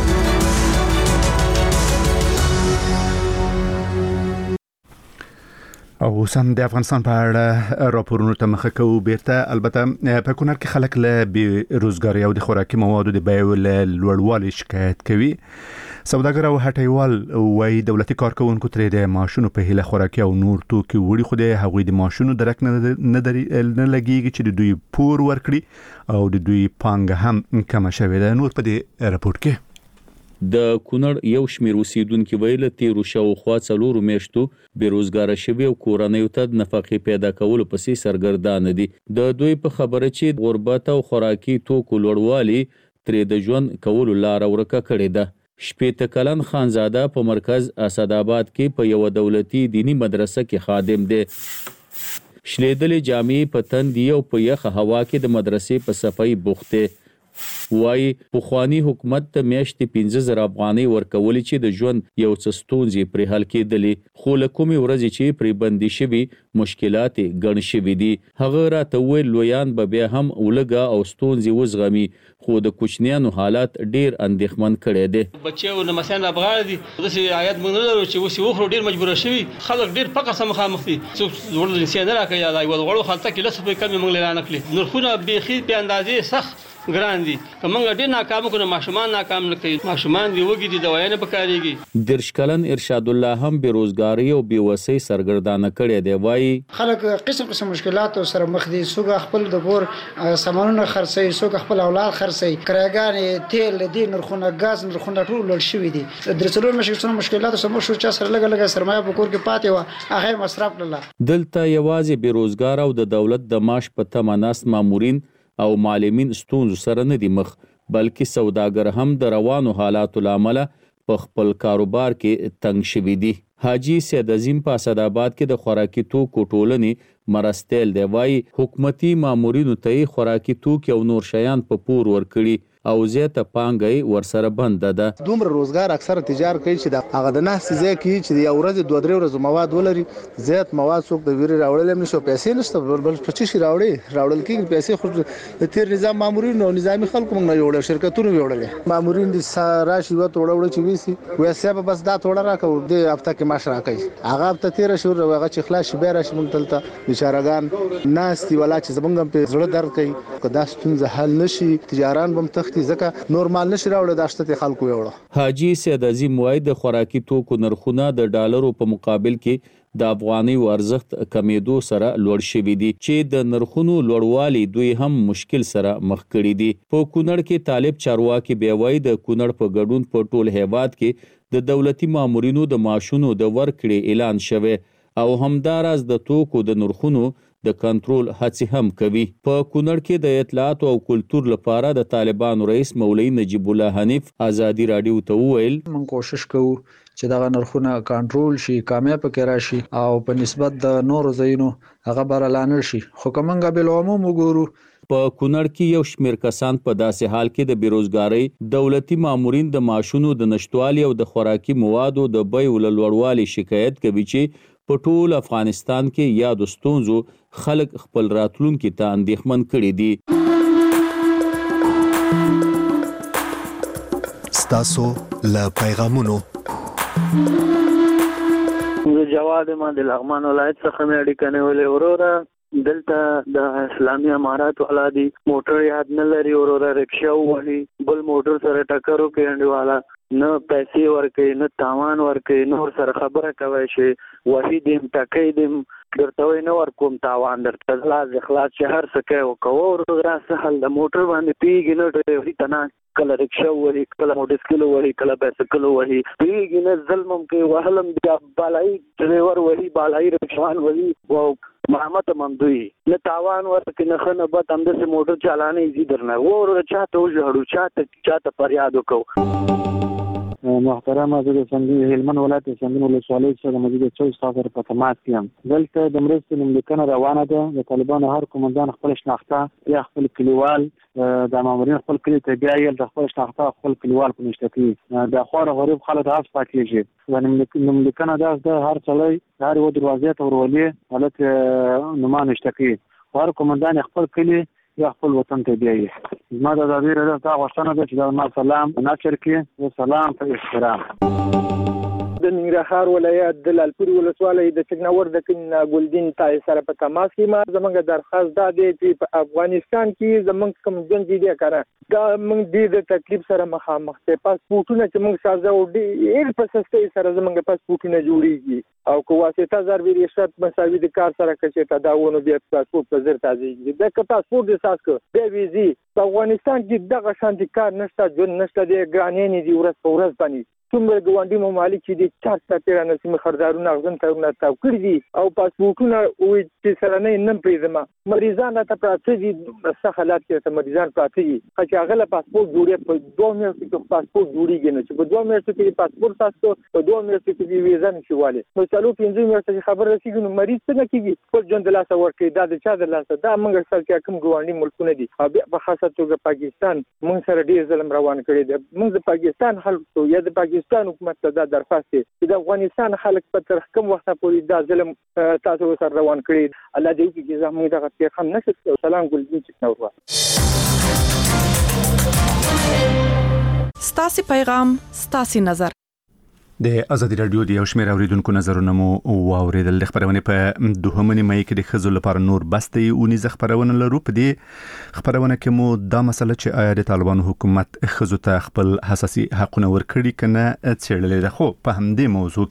[SPEAKER 2] او سم د افغانستان په اړه راپورونو ته مخه کوو. بیرته البته په کونړ کې خلک له بې روزګارۍ او د خوراکي موادو د بیو له لوړوالي شکایت کوي. سوداګر او هټیوال وايي دولتي کارکونکو ترې د معاشونو په هیله خوراکي او نور توکي وړي، خو د هغوی د معاشونو درک نه لګیږي چې د دوی پور ورکړي او د دوی پانګه هم کمه شوې ده. نور په دې راپورټ کې
[SPEAKER 22] د کونړ یو شمېر اوسیدونکو ویل تیرو شاوخوا 4 میاشتو بیروزګار شوي او کورنیو ته نفقې پیدا کولو پسې سرګردان دي. د دوی په خبره چې غربت او خوراکي توکو لوړوالي ترې د ژوند کولو لار ورکه کړې ده. شپېته کلن خانزاده په مرکز اسداباد کې په یو دولتي دینی مدرسه کې خادم دی. شلیدلې جامې په تن دی او په یخه هوا کې د مدرسې په صفای بوخته. وای پخوانی حکومت ته میاشتې 15000 افغانۍ ورکولې چې د ژوند یو څه ستونزې پرې حل کېدلې، خو له کومې ورځې چې پرې بندي شوي مشکلات ګڼ شوي دي. هغه راته وویل لویان به بیا هم ولګه او ستونزې وزغمي، خو د کوچنیانو حالات ډیر اندېښمن کړی دی.
[SPEAKER 4] بچي او نمسیان افغان دي داسې عاید موږ نه لرو چې اوس وخورو، ډیر مجبور شوي خلک ډیر فقر سره مخامخ دي. څوک ورته جنسي نه راکوي، دا یو غوړو خلک کې لسه په کم موږ اعلان کړی. نرخونه بیخي په اندازې سخت ګران دي. کومه ډیر ناکام کو ماشومان ناکام نه کوي، ماشومان دی وګي دي دوايانه پکاريږي.
[SPEAKER 22] درشکلن ارشاد الله هم بیروزګاری او بیوسۍ سرګردانه کړي دی. وایي
[SPEAKER 23] خلک قسم مشکلات سره مخ دي. څوک خپل د کور سامانونه خرڅي، څوک خپل اولاد خرڅي، کرایګان، تیل، دي نرخونه، غاز نرخونه ټول لوړ شوي دي. درڅلور مشکلات سره شو چې سره لګ سرمایه په کور کې پاتې و، هغه مصرف کړل.
[SPEAKER 22] دلته یوازې بیروزګار او د دولت د معاش په تمه ناست مامورین او معلمین ستونزو سره نه دي مخ، بلکې سوداګر هم د روانو حالاتو لامل په خپل کاروبار کې تنگ شوي دي. حاجی سید عظیم په اسداباد کې د خوراکي توکو ټولنې مرستیل دی. وایي حکومتي مامورینو ته خوراکي توکي او نور شیان په پور ورکړي او زیاته پانګه ورسره بنده ده.
[SPEAKER 24] دومره روزګار اکثر تجار کوي چې هغه د ناس ځای کې چې یو ورځ 2-3 ورځې مواد ولري، زیات مواد څوک د ویری راوړل هم نشو، پیسې نشته، بل څه شي راوړل کېږي. پیسې خو د تیر نظام مامورین او نظامی خلکو موږ نه جوړل، شرکتونو جوړل. مامورین د راشي و توړه چې ویسي وې سبب بس دا توړه راکو د هفته کې معاش راکړي، هغه هفته تیر شو هغه چې خلاص شي به راشي مونږ تلته بیچارهګان ناس دی ولا چې زمونږ په زړه درد کوي. کدا ستونزه حل نشي تجاران بم ځکه نورمال نشي راوړل د اشته خلکو وړه.
[SPEAKER 22] حاجی سید عظیم وای د خوراکي توکو نرخونه د ډالرو په مقابل کې د افغاني ارزښت کمیدو سره لوړ شوي دي چې د نرخونو لوړوالي دوی هم مشکل سره مخ کړي دي. په کونړ کې طالب چارواکي بیوای د کونړ په ګډون په ټول هیواد کې د دولتي مامورینو د معاشونو د ورکړې اعلان شوه او همداراز د توکو د نرخونو د کنټرول هڅې هم کوي. په کونړ کې د اطلاعات او کلتور لپاره د طالبانو رئیس مولوی نجیب الله حنیف ازادي رادیو ته وویل
[SPEAKER 25] من کوشش کوو چې دا نرخونه کنټرول شي، کامیاب کې راشي او په نسبت د نورو ځایونو هغه برلانل شي. خو کومنګ بل عموم وګورو
[SPEAKER 22] په کونړ کې یو شمېر کسان په داسې حال کې د بیروزګارۍ، دولتي مامورین د معاشونو د نشټوالي او د خوراکي موادو د بیو له لوړوالي شکایت کوي چې په ټول افغانستان کې یاد ستونزو خلک خپل راتلونکي ته اندېښمن کړي دي.
[SPEAKER 1] ستاسو له پیغامونو
[SPEAKER 3] زه جواد ما د لغمان ولایت څخه مې اړیکه نیولې وروره. دلته د اسلامي امارات والا دي موټر یاد نه لري وروره رکشا وهي بل موټر سره ټکر وکړي انډیواله نه پیسې ورکوي نه تاوان ورکوي نور سره خبره کوي چې وهي دیم ټکۍ دیم درته وایي نه ورکوم تاوان درته خلاص اخلاص چې هر څه کوي وکوه وروره سهل د موټر باندې پیږي نه ډرایوري ته نه کله رکشا وهي کله موټرسایکل وهي کله بایسکل وهي پیږي نه ظلم هم کوي وهلم بیا بالایي ډرایور وهي بالایي رکشوان وهي محمد ممدوی نه تاوان ورکړي نه ښه نه بد همداسې موټر چالانې ایزي درنه وروره چاته وژاړو چاته فریاد وکړو.
[SPEAKER 6] محترمه زه د هلمند ولایت د سنګین ولسوالۍ څخه د مسجد 24 سافر په تماس کې یم. دلته د مرستې نوملیکنه روانه ده. د طالبانو هر قومندان خپل شناخته یا خپل کلیوال د مامورین خپل کلی ته بیایي د خپل شناخته خپل کلیوال په نشته کې د خوار غریب خلک هاس پاتېږي. د نوملیکنه د هر څړی د هر یو دروازې ته ورولي حالت نوما نشته کې هر قومندان خپل کلی یا خپل وطن ته بیایي. زما د ازادي راډیو څخه غوښتنه ده چې د ما سلام نشر کړي او سلام په احترام.
[SPEAKER 9] د ننګرهار ولایت د لالپورې ولسوالۍ د چکناور د کین ګلدین تای سره په تماس کې ما زموږ درخواست دا دی چې په افغانستان کې زموږ کوم ژوند دي کنه دا موږ د تکلیف سره مخامخ ته پاسپورتونه چې موږ سازو ډېر په سستۍ سره زموږ پاسپورتونه جوړیږي او کو واسطه ضروري رشد مساوي د کار سره کې ته دا ونه بیا پاسپورت په زر تازه د پاسپورت د اساس کو د ویزي په افغانستان کې دغه شان د کار نشته ژوند نشته د ګرانې دي ورځ په ورځ باندې څومره ګاونډي ممالک چې دي چارته پیرانه سیمه خردارونه غزن ترونه تاو کړی دي او پاسپورتونه وې چې سره نه پریزما مریضان ته پراته دي په حالات کې ته مریضان پراته دي چې هغه پاسپورت جوړي په 2 میاشتو کې پاسپورت جوړیږي نه چې په 2 میاشتو کې پاسپورت تاسو په 2 میاشتو کې ویزا نشواله نو چالو 15 میاشتې خبر رسیدي نو مریض څنګه کیږي خپل ژوند د لاسه ورکړي دا د چا د لاسه دا موږ سره چې کوم ګاونډي ملکونه دي او په خاصه توګه پاکستان موږ سره ډیر ظلم روان کړی دی موږ د پاکستان خلکو یا د پاکستان حکومت ته دا درخواست دی چې د افغانستان خلک په تر کوم وخت پورې دا ظلم تاسو سره روان کړی الله دې وکړي چې زموږ دغه پیغام نشي سلام ګلدین چکنور
[SPEAKER 10] ستاسو پیغام ستاسو نظر
[SPEAKER 2] د ازادي رادیو د یو شمېر اوریدونکو نظرونه مو واوریدل. د خبرونه په 2 مې کې د خزو لپاره نور بستې اونیزه خبرونه لرو. په دې خبرونه کې مو دا مسله چې آیا د طالبانو حکومت خزو ته خپل حساسي حقونه ورکړي کنه څېړلې ده. خو په همدې موضوع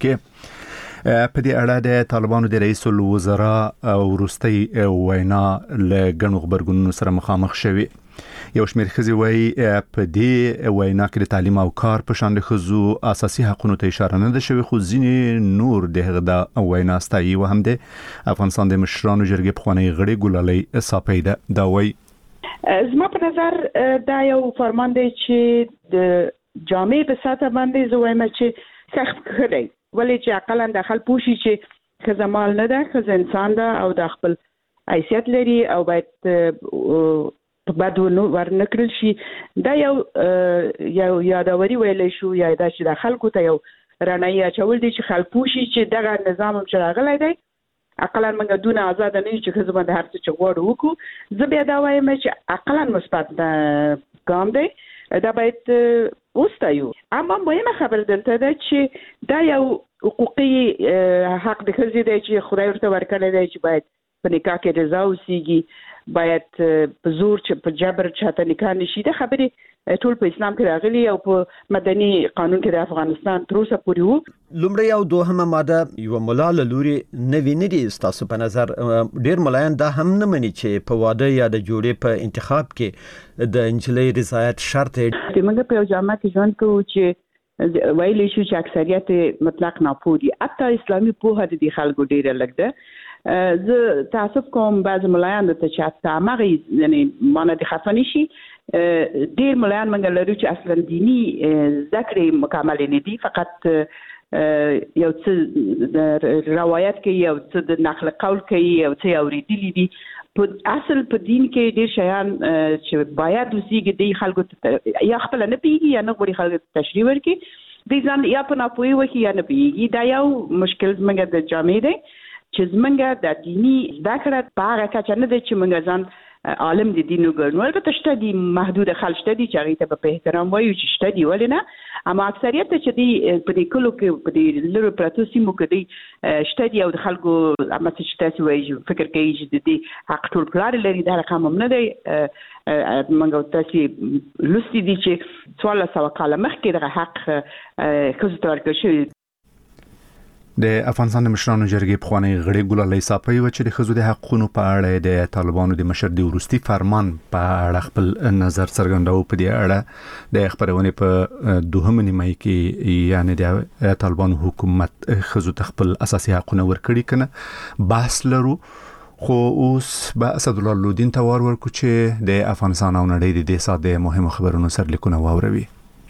[SPEAKER 2] کې په دې اړه د طالبانو د رئیس الوزرا او وروستي وینا له ګڼو خبرګونونو سره مخامخ شوي. یو شمېر ښځې وایي په دې وینا کې د تعلیم او کار په شان د ښځو اساسي حقونو ته اشاره نه ده شوې خو ځینې نور د هغه د وینا ستایي و هم د افغانستان د مشرانو جرګې پخوانی غړي ګلالۍ صافۍ ده دا وایي
[SPEAKER 11] زما په نظر دا یو فرمان دی چې د جامع په ساته باندې زه وایم چې سخت کړی ولې چې عقلاً داخل پوشي چې ښځه مال نه ده ښځه انسان ده او د خپل حیثیت لري او باید بعد ورنکړل شي دا یو یادوري ویلې شو یا دا چې د خلکو ته یو رڼایي اچول دي چې خلک پوښي چې دغه نظام هم چې راغلی دی عقلاً موږ دونه آزاد نه یو چې ښځو باندې هر څه چې غواړو وکړو. زه بیا دا وایم چې عقلاً مثبت ګام دی دا باید وستایو. اما مهمه خبره دلته ده چې دا یو حقوقي حق د ښځې دی چې خدای ورته ورکړی دی چې باید په نکاح کې رضا اوسیږي باید په زور چې په جبر چاته نکاح نشي د خبرې ټول په اسلام کې راغلي او په مدني قانون کې د افغانستان تر اوسه پورې وو.
[SPEAKER 26] لومړی او دوهمه ماده یو مولا له لوري نوی نه دي ستاسو په نظر ډیر ملایان دا هم نه مني چې په واده یا د جوړې په انتخاب کې د انجلۍ رضایت شرط دی.
[SPEAKER 11] موږ په یو جامعه کې ژوند کوو چې ویلی شو چې اکثریت مطلق ناپوه دي حتی اسلامي پوهه د دې خلکو ډیره لږ ده. زه تاسف کوم بعض ملایان ته چې حتی هغه یعنی مانه د خفنی شي ډیر ملایان موږ لرو چې اصلا دینی ذکر مکمل نه دي فقط یو څه روایت کوي یو څه د نقل قول کوي یو څه اوریدلی دي په اصل په دین کې ډیر شیان چې باید وسیږي د خلکو یا خپل نه پیږي یا نه غوړي خلک تشریح ورکړي د ځان یا په ناپوهي وکي یا نه پیږي دا یو مشکل زموږ د جامعې دی چې زموږ د دینی زده کړه په هغه کچه نه دی چې موږ ځان عالم د دین وګڼو. البته شته دي محدود خلک شته دي چې هغې ته په احترام وایو چې شته دي ولې نه، اما اکثریت چې دي په دې کلو کې په دې لرو پراتو سیمو کې دي شته دي او د خلکو اما چې تاسو وایي فکر کوي چې د دې حق ټول پلار لري دا رقم هم نه دی. منګو تاسو لوستي دي چې 1400 کاله مخکې دغه حق ښځو ته ورکړل شوی.
[SPEAKER 2] د افغانستان د مشرانو جرګې پخوانی غړي ګل علي صافي و چې د ښځو د حقوقو په اړه د طالبانو د مشر د وروستي فرمان په اړه خپل نظر څرګنداو. په دې اړه د خبرونه په دوهم نیمه کې یعنی د طالبانو حکومت ښځو ته خپل اساسي حقوق ورکړي کنه بحث لرو. خو اوس به اسد الله لودین ته ورکو چې د افغانستان او نړۍ د دې ساده مهمو خبرونو سرلیکونه واوروي.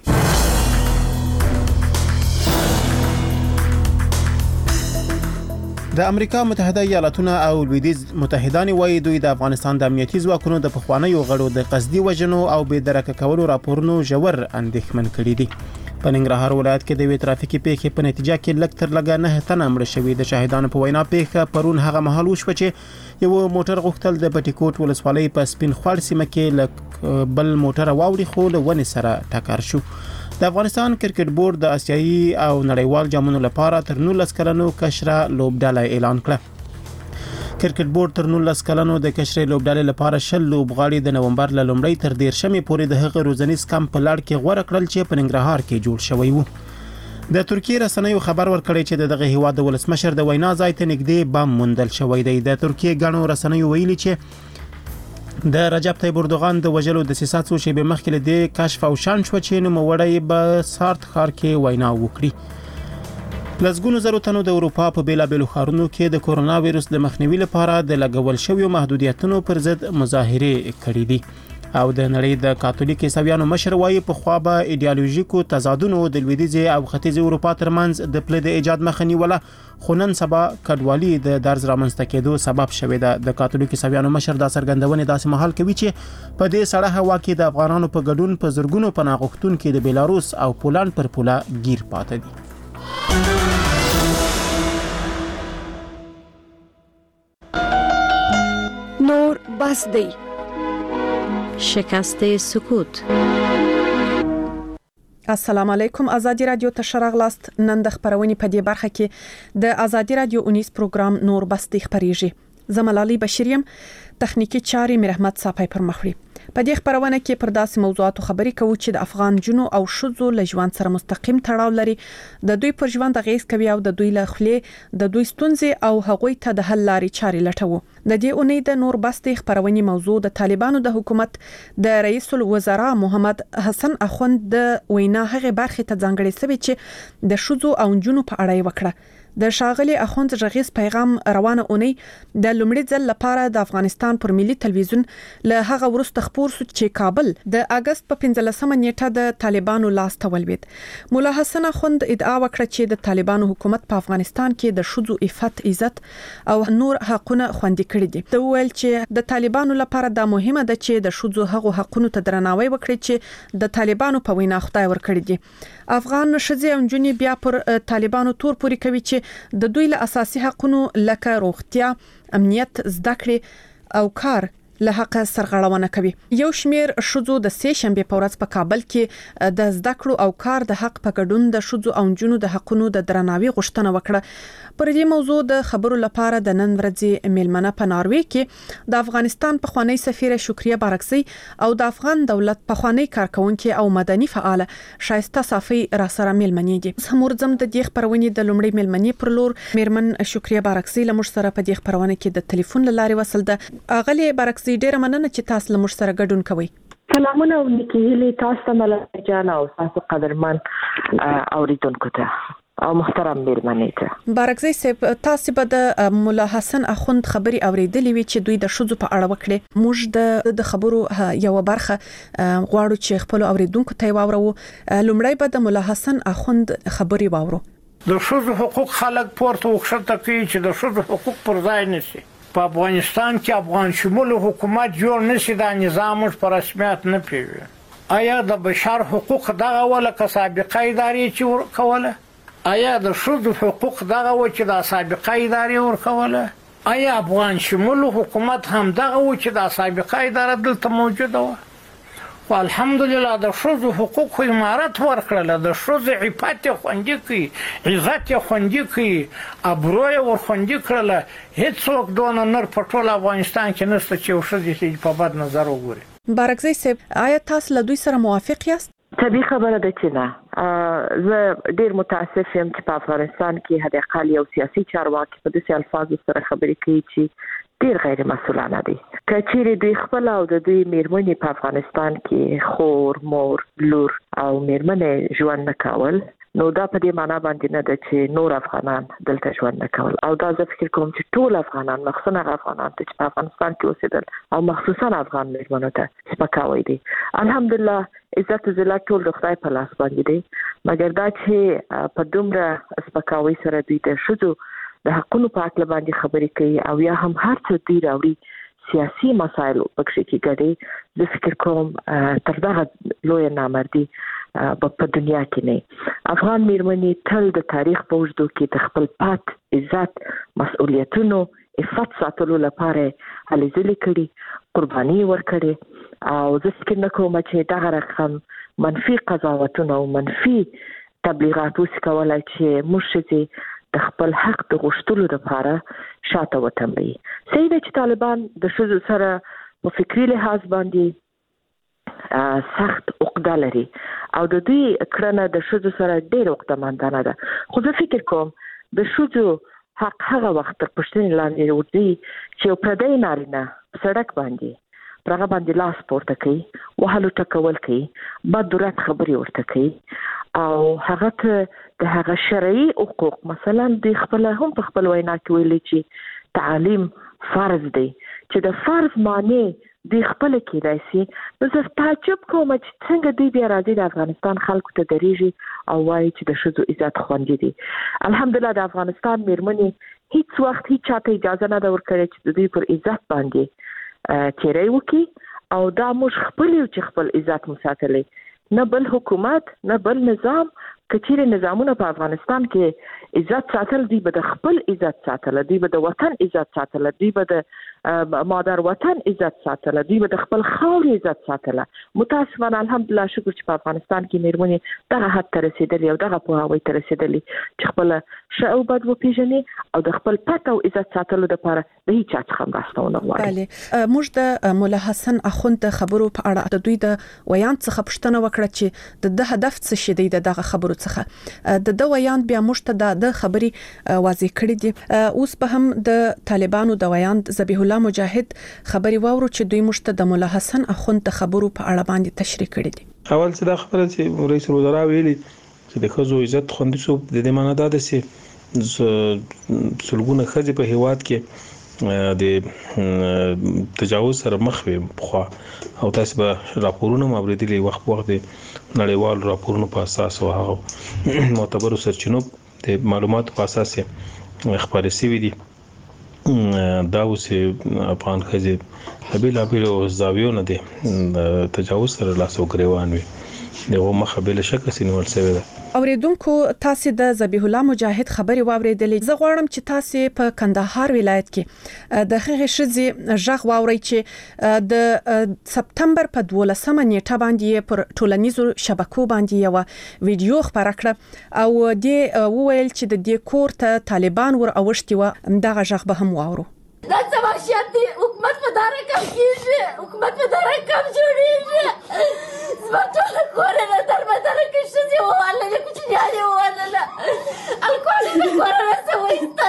[SPEAKER 7] د امریکا متحده ایالاتونه او لویدیز متحدان وایي دوی د افغانستان د امنیتي ځواکونو د پخوانیو غړو د قصدي وژنو او بې درکه کولو راپورونو ژور اندېښمن کړي دي. په ننګرهار ولایت کې د یوې ترافیکي پیښې په نتیجه کې لږ تر لږه 9 تنه مړه شوي. د شاهدانو په وینا پیښه پرون هغه مهال وشوه چې یو موټر غوښتل د پټیکوټ ولسوالۍ په سپین خوړ سیمه کې بل موټر واوړي خو له ونې سره ټکر شو. د افغانستان کرکټ بورډ د آسیایي او نړیوال جامونو لپاره تر 19 کلنو کشره لوبډله اعلان کړه. کرکټ بورډ تر 19 کلنو د کشرې لوبډلې لپاره 10 لوبغاړي د نومبر ل لومړۍ تر 13 پورې د هغه روزنیز کمپ په لړ کې غوړه کړل چې په ننګرهار کې جوړ شوی وو. د ترکیه رسنیو خبر ورکړی چې دغه هیواد د ولسمشر د وینا ځای ته نږدې بم موندل شوی دی. د ترکیه غنو رسنیو ویلي چې د رجب طیب اردوغان د وجلو د سیاست څو شی به مخکې له کشف او شان شو چې نو وړي به سارت خار کې وینا وکړي. لزګونو زرو تنو د اروپا په بیلابېلو ښارونو کې د کورونا وایروس د مخنیوي لپاره د لګول شویو محدودیتونو پر ضد مظاهره کړې دي. او د نړۍ د کاتولیک عیسویانو مشر وایي په خوا به ایډیالوژیکو تضادونو د لویدیځ او ختیځ اروپا ترمنځ د پله د ایجاد مخه نیوله، خو نن سبا کډوالي د درز رامنځته کېدو سبب شوې ده. د کاتولیک عیسویانو مشر دا څرګندونه داسې مهال کوي چې په دې سړه هوا کې د افغانانو په ګډون په زرګونو پناه غوښتونکو د بیلاروس او پولند پر پوله گیر پاتې دي.
[SPEAKER 10] نور بس دی
[SPEAKER 17] شکست سکوت.
[SPEAKER 10] السلام علیکم. آزادی رادیو ته شراغلاست. نن د خبرونې په دې برخه کې د آزادی رادیو 19 پروګرام نور بس دی خبريږي. زملالي بشریم تخنیکی چاري مرحمت صاحب پر مخوري. په دې خبرونه کې پر داسې موضوعاتو خبرې کوو چې د افغان جنو او شذو له ژوند سره مستقیم تړاو لري، د دوی پر ژوند غیږ کوي او د دوی له خلې د دوی ستونزې او هغوی ته د حل لارې چاري لټوي. د دې اونۍ د نور بستي خبرونې موضوع د طالبانو د حکومت د رئیس الوزرا محمد حسن اخوند د وینا هغه برخه ته ځانګړې سوي چې د شذو او جنو په اړه وکړه. د شاغلي اخوند ژغیز پیغام روانه اونۍ د لومړي ځل لپاره د افغانستان پر ملي تلویزیون له هغه وروسته خبر شو چې کابل د اگست په 15مه نیټه د طالبانو لاس ته ولوید. مولا حسن اخوند ادعا وکړه چې د طالبانو حکومت په افغانستان کې د شذو عفت عزت او نور حقونه خوندي کړی دي. د ویل چې د طالبانو لپاره دا مهمه ده چې د شذو حقوقو حقونو ته درناوی وکړي چې د طالبانو په وینا خدای ورکړي دي. افغان ښځې او نجونې بیا پر طالبانو تور پوري کوي چې د دوی له اساسي حقونو لکه روغتیا، امنیت، زده کړې او کار له حق سرغړونه کوي. یو شمیر شذو د سه شنبه په ورځ په کابل کې د زده کړو او کار د حق په ګډون د شذو او نجونو د حقونو د درناوي غوښتنه وکړه. پر دې موضوع د خبرو لپاره د نن ورځې میلمنه په ناروې کې د افغانستان پخوانی سفیر شکریه بارکزی او د افغان دولت پخوانی کارکونکو او مدني فعال شایسته صافي را سره میلمنې دي. سمورزم د دې خبرونې د لومړي میلمنې پر لور میرمن شکریه بارکزی له مش سره په دې خبرونه کې د ټلیفون لارې وصل ده. اغلی بارکزی ډیره مننه چې تاسو له موږ سره ګډون کوئ.
[SPEAKER 5] سلامونه وکړئ تاسو ته ملک جان او تاسو قدرمن اوریدونکو ته او محترم میرمنې ته.
[SPEAKER 10] بارکزی صاحب تاسو به د مولا حسن اخوند خبري اوریدلې وی چې دوی د شذو په اړه وکړي. موږ د خبرو یو برخه غواړو چې خپل اوریدونکو ته واورو. لومړی به د مولا حسن اخوند خبري واورو.
[SPEAKER 12] د شذو حقوق خلک پورته وکړه کوي چې د شذو حقوق پر ځای نشي. په افغانستان کې افغان شمول حکومت جوړ نشي، دا نظام پر رسمیت نه پیږي. آیا د بشر حقوق دغه ولا که سابقه ادارې چې ورکوله؟ آیا د ښځو حقوق دغه و چې د سابقه ادارې ورکوله؟ آیا افغان شمول حکومت هم دغه و چې د سابقه اداره دلته موجوده وه؟ خو الحمدلله د ښځو حقوق امارت ورکړله، د ښځو عفت یې خوندي کړي، عزت یې خوندي کړي، ابرو یې ورخوندي کړله. هېڅوک دونه نر په ټول افغانستان کې نشته چې یو ښځې په بد نظر وګوري.
[SPEAKER 10] بارکزی صاحب، آیا تاسو له دوی سره موافق یاست؟
[SPEAKER 5] طبیعي خبره ده چې نه. زه ډیر متاسف یم چې په افغانستان کې حد اقل یو سیاسي چارواکي په داسې الفاظو سره خبرې کوي چې ډیر غیر مسؤلانه دي. که چیرې دوی خپل او د دوی میرمنې په افغانستان کې خور، مور، لور او میرمنې ژوند نه کول، نو دا په دې معنا باندې نه ده چې نور افغانان دلته ژوند نه کول. او دا زه فکر کوم چې ټول افغانان، مخصوصا افغانان چې په افغانستان کې اوسېدل او مخصوصا افغان میرمنو ته سپکاوی دي. الحمدلله عزت او ذلت ټول د خدای په لاس باندې دي، مګر دا چې په دومره سپکاوي سره دوی د ښځو د حقونو په اړه باندې خبرې کوي او یا هم هر څه دوی راوړي سیاسي مسایل پکې کې ګډي، زه فکر کوم تر دغه لوی نامردي په دنیا کې نه. افغان میرمنې تل د تاریخ په اوږدو کې د خپل پات عزت، مسؤلیتونو، عفت ساتلو لپاره هلې ځلې کړي، قرباني ورکړي او زه فکر نه کوم چې دغه رقم منفي قضاوتونه او منفي تبلیغات اوس کولای چې موږ چې د خپل حق د غوښتلو لپاره شاته وتمبي. صحیح ده چې طالبان د ښځو سره په فکري لحاظ باندې سخت عقده لري او د دوی کړنه د ښځو سره ډېر عقدهمندانه ده. خو زه فکر کوم د ښځو حق هغه وخت تر پوښتنې لاندې ورځي چې یو پردی نارینه په سړک باندې پر هغه باندې لاس پورته کوي، وهلو ټکول کوي، بد رد خبرې ورته کوي او هغه ته د هغه شرعي حقوق، مثلا د خپل هم په خپل وینا کې ویلي چې تعلیم فرض دی، چې د فرض معنی د خپل کېدای شي. نو زه تعجب کوم چې څنګه دوی بیا راځي د افغانستان خلکو ته درېږي او وایي چې د ښځو عزت خوندي دي. الحمدلله د افغانستان میرمنې هیڅ وخت هیڅ چاته اجازه نه ده ورکړې چې د دوی پر عزت باندې تیری وکړي او دا موږ خپل یو چې خپل عزت مو ساتلی، نه بل حکومت نه بل نظام. که چیرې نظامونه په افغانستان کې عزت ساتل، دوی به د خپل عزت ساتل، دوی به د وطن عزت ساتل، دوی به د مادر وطن عزت ساتل، دوی به د خپل خاورې عزت ساتل. متاسفانه الحمدلله شکر چې په افغانستان کې میرمنې دغه حد ته رسېدلې او دغه پوهاوی ته رسېدلې چې خپل ښه او بد وپېژني او د خپل پت او عزت ساتلو لپاره د هیڅ چا څخه مرسته ونه غواړي.
[SPEAKER 10] بله، موږ د مولا حسن اخوند د خبرو په اړه د دوی د ویان څخه پوښتنه وکړه چې د هدف څه شي دی دغه خبرو څخه. د ویان بیا موږ ته د خبري واضح کړی دي. اوس به هم د طالبانو د ویان ذبیح الله مجاهد خبري واورو چې دوی موږ ته د مولا حسن اخوند د خبرو په اړه باندې تشریح کړی دي.
[SPEAKER 8] اول څه د خبره چې رئیس الوزرا ویلي چې د ښځو عزت خوندي شو، د دې معنی دا ده چې سلګونه ښځې په هیواد کې د تجاوز سره مخ وي خو او تاسو به راپورونه مبرېدلي وخت نړیوال راپورونو په اساس او هغه معتبر سرچینو د معلوماتو په اساس خبرې شوې دي. دا اوس افغان ښځې بېلابېلو زاویو نه دي تجاوز سره لاس او ګریوان وي، دغه مخه بل شک سینول شوی ده.
[SPEAKER 10] اوریدونکو تاسو د ذبیح الله مجاهد خبري واوریدلې. زه غواړم چې تاسو په کندهار ولایت کې د هغې ښځې ژغ واورئ چې د سپتمبر په 12 نیټه باندې پر ټولنیزو شبکو باندې یو ویډیو خبره کړه او د وویل چې د دې کور ته طالبان ور اوښتي و. دغه ژغ به هم واورو.
[SPEAKER 13] دا څه وحشت دی، حکومت په داره کم کیږي، حکومت په داره کم جوړیږي. زما ټوله کورنه در بدره کې ښځې ووهللې، کوچنیانې ووهلله، الکول یې د کورنه څه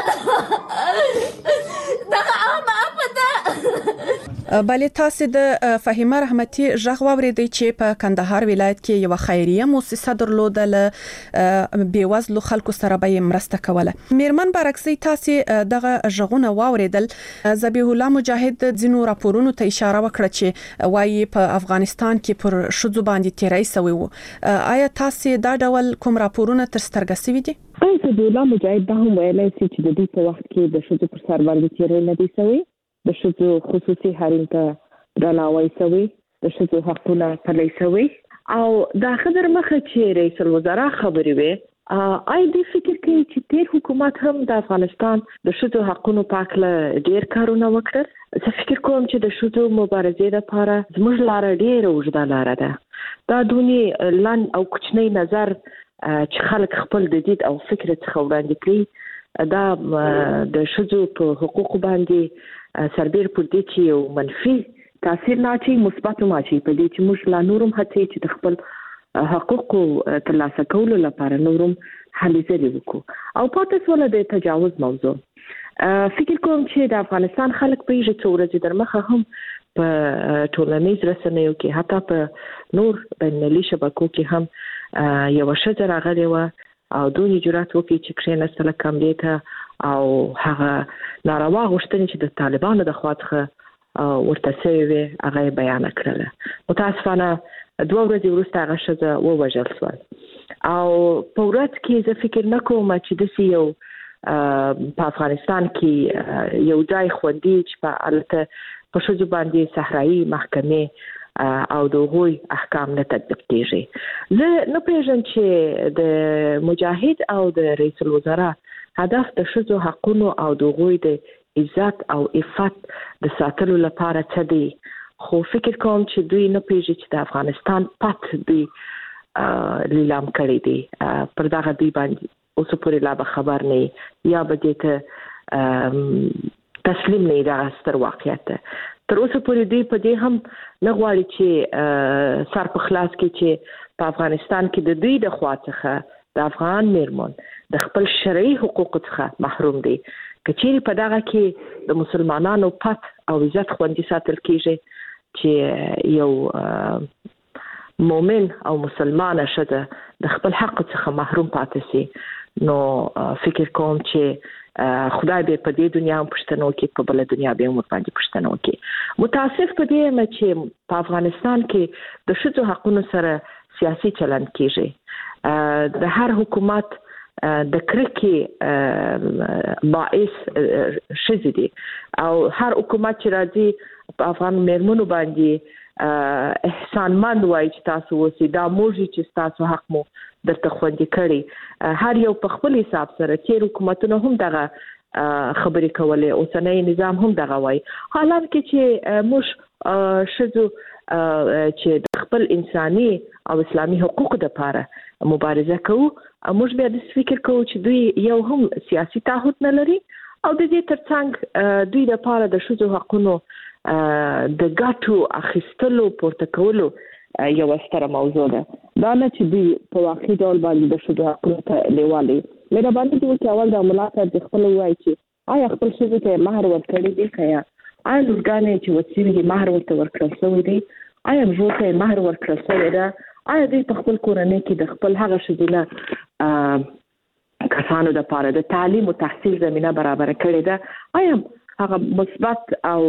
[SPEAKER 13] وایستله. دغه عامه اپه ده.
[SPEAKER 10] بله، تاسو د فهیمه رحمتي ژغ واوریدئ چې په کندهار ولایت کې یو خیریه مؤسسه درلوده، بېوزلو خلکو سره به یې مرسته کوله. میرمن بارکزی، تاسو دغه ژغونه واوریدل. ذبیح الله مجاهد ځینو راپورونو ته اشاره وکړه چې وايي په افغانستان کې پر ښځو باندې تیری شوی و. آیا تاسو دا ډول کوم راپورونه تر سترګې شوي دي؟
[SPEAKER 5] ذبیح الله مجاهد دا هم ویلی چې د دې په وخت کې د ښځو پر سر باندې تیری نه دی شوی، د ښځو خصوصي حریم ته درناوی شوی، د ښځو حقونه پلی شوی او دا خبر مخه چې رئیس الوزرا خبرې وي آی دې فکر کوي چې تیر حکومت هم د افغانستان د شذو حقوقو په اړه ډیر کارونه وکړل. زه فکر کوم چې د شذو مبارزې لپاره زموږ لار ډیره اوږده لار ده. دا دونی لن او کوچنی نظر چې خلک خپل د دید او فکر څخه وړاندې کړي دا د شذو په حقوقو باندې سربېر پر دې چې یو منفي تاثیر نه اچي مثبت هم اچي په دې چې موږ لا نورم هڅې چې د خپل حقوقو ترلاسه کولو لپاره نورم هلې ځلې وکړو او پاتې سوله د تجاوز موضوع. فکر کوم چې د افغانستان خلک په یوه څو ورځې در مخه هم په ټولنیز رسنیو کې حتی په نور بین‌المللي شبکو کې هم یوه ښځه راغلې وه او دوی جرأت وکړي چې کښېنستله کمرې ته او هغه ناروا غوښتنې چې د طالبانو د خوا څخه ورته سوې وې هغه یې بیانه کړله. متاسفانه 2 ورځې وروسته هغه ښځه ووژل شول او په ورځ کې زه فکر نه کوم چې داسې یو په افغانستان کې یو ځای خوندي چې په البته په ښځو باندې صحرایي محکمې او د هغوی احکام نه تطبیق کېږي. زه نه پوهېږم چې د مجاهد او د رئیس الوزرا هدف د ښځو حقونو او د هغوی د عزت او عفت د ساتلو لپاره څه دی، خو فکر کوم چې دوی نه پیژني چې د افغانستان پات دوی لیلام کړی دی پر دغه دوی باندې اوس پورې لا به خبر نه یا به دې ته تسلیم نه دا ستر واقعیت تر اوسه پورې دوی په دې هم نه غواړي چې سر په خلاص کې چې په افغانستان کې د دوی د خوا څخه د افغان میرمن د خپل شرعي حقوقو څخه محروم دي. که چیرې په دغه کې د مسلمانانو پات او عزت خوندي ساتل کېږي چې یو مؤمن او مسلمانه ښځه د خپل حق څخه محروم پاتې سي نو فکر کوم چې خدای به په دې دنیا هم پوښتنه وکړي په بله دنیا به هم ورباندې پوښتنه وکړي. متاسف په دې یم چې په افغانستان کې د ښځو حقونو سره سیاسي چلند کېږي. د هر حکومت د کرکې باعث ښځې دي او هر حکومت چې راځي په افغان میرمنو باندې احسانمند وایي چې تاسو اوسئ دا موږ چې تاسو حق مو درته خوندي کړی. هر یو په خپل حساب سره تیر حکومتونه هم دغه خبرې کولې اوسنی نظام هم دغه وایي حالانکه چې موږ ښځو چې د خپل انساني او اسلامي حقوقو لپاره مبارزه کوو موږ بیا د فکر کوو چې دوی یو هم سیاسي تعهد نه لري او د دې ترڅنګ دوی لپاره د ښځو حقونو د ګټو اخیستلو پورته کولو یو ستره موضوع ده. دا نه چې دوی په واقعي ډول باندې د ښځو حقونو ته لیوالي مهرباني دې وکړي اول د ملاقات د خپل وایي چې آیا خپل ښځو ته مهر ورکړی دی که یا آیا لورګانې چې وسیلې دي مهر ورته ورکړل شوی دی، آیا ورور ته مهر ورکړل شوی ده، آیا دوی په خپل کورنۍ کې د خپل هغه ښځینه کسانو لپاره د تعلیم او تحصیل زمینه برابر کړې ده، آیا هغه مثبت او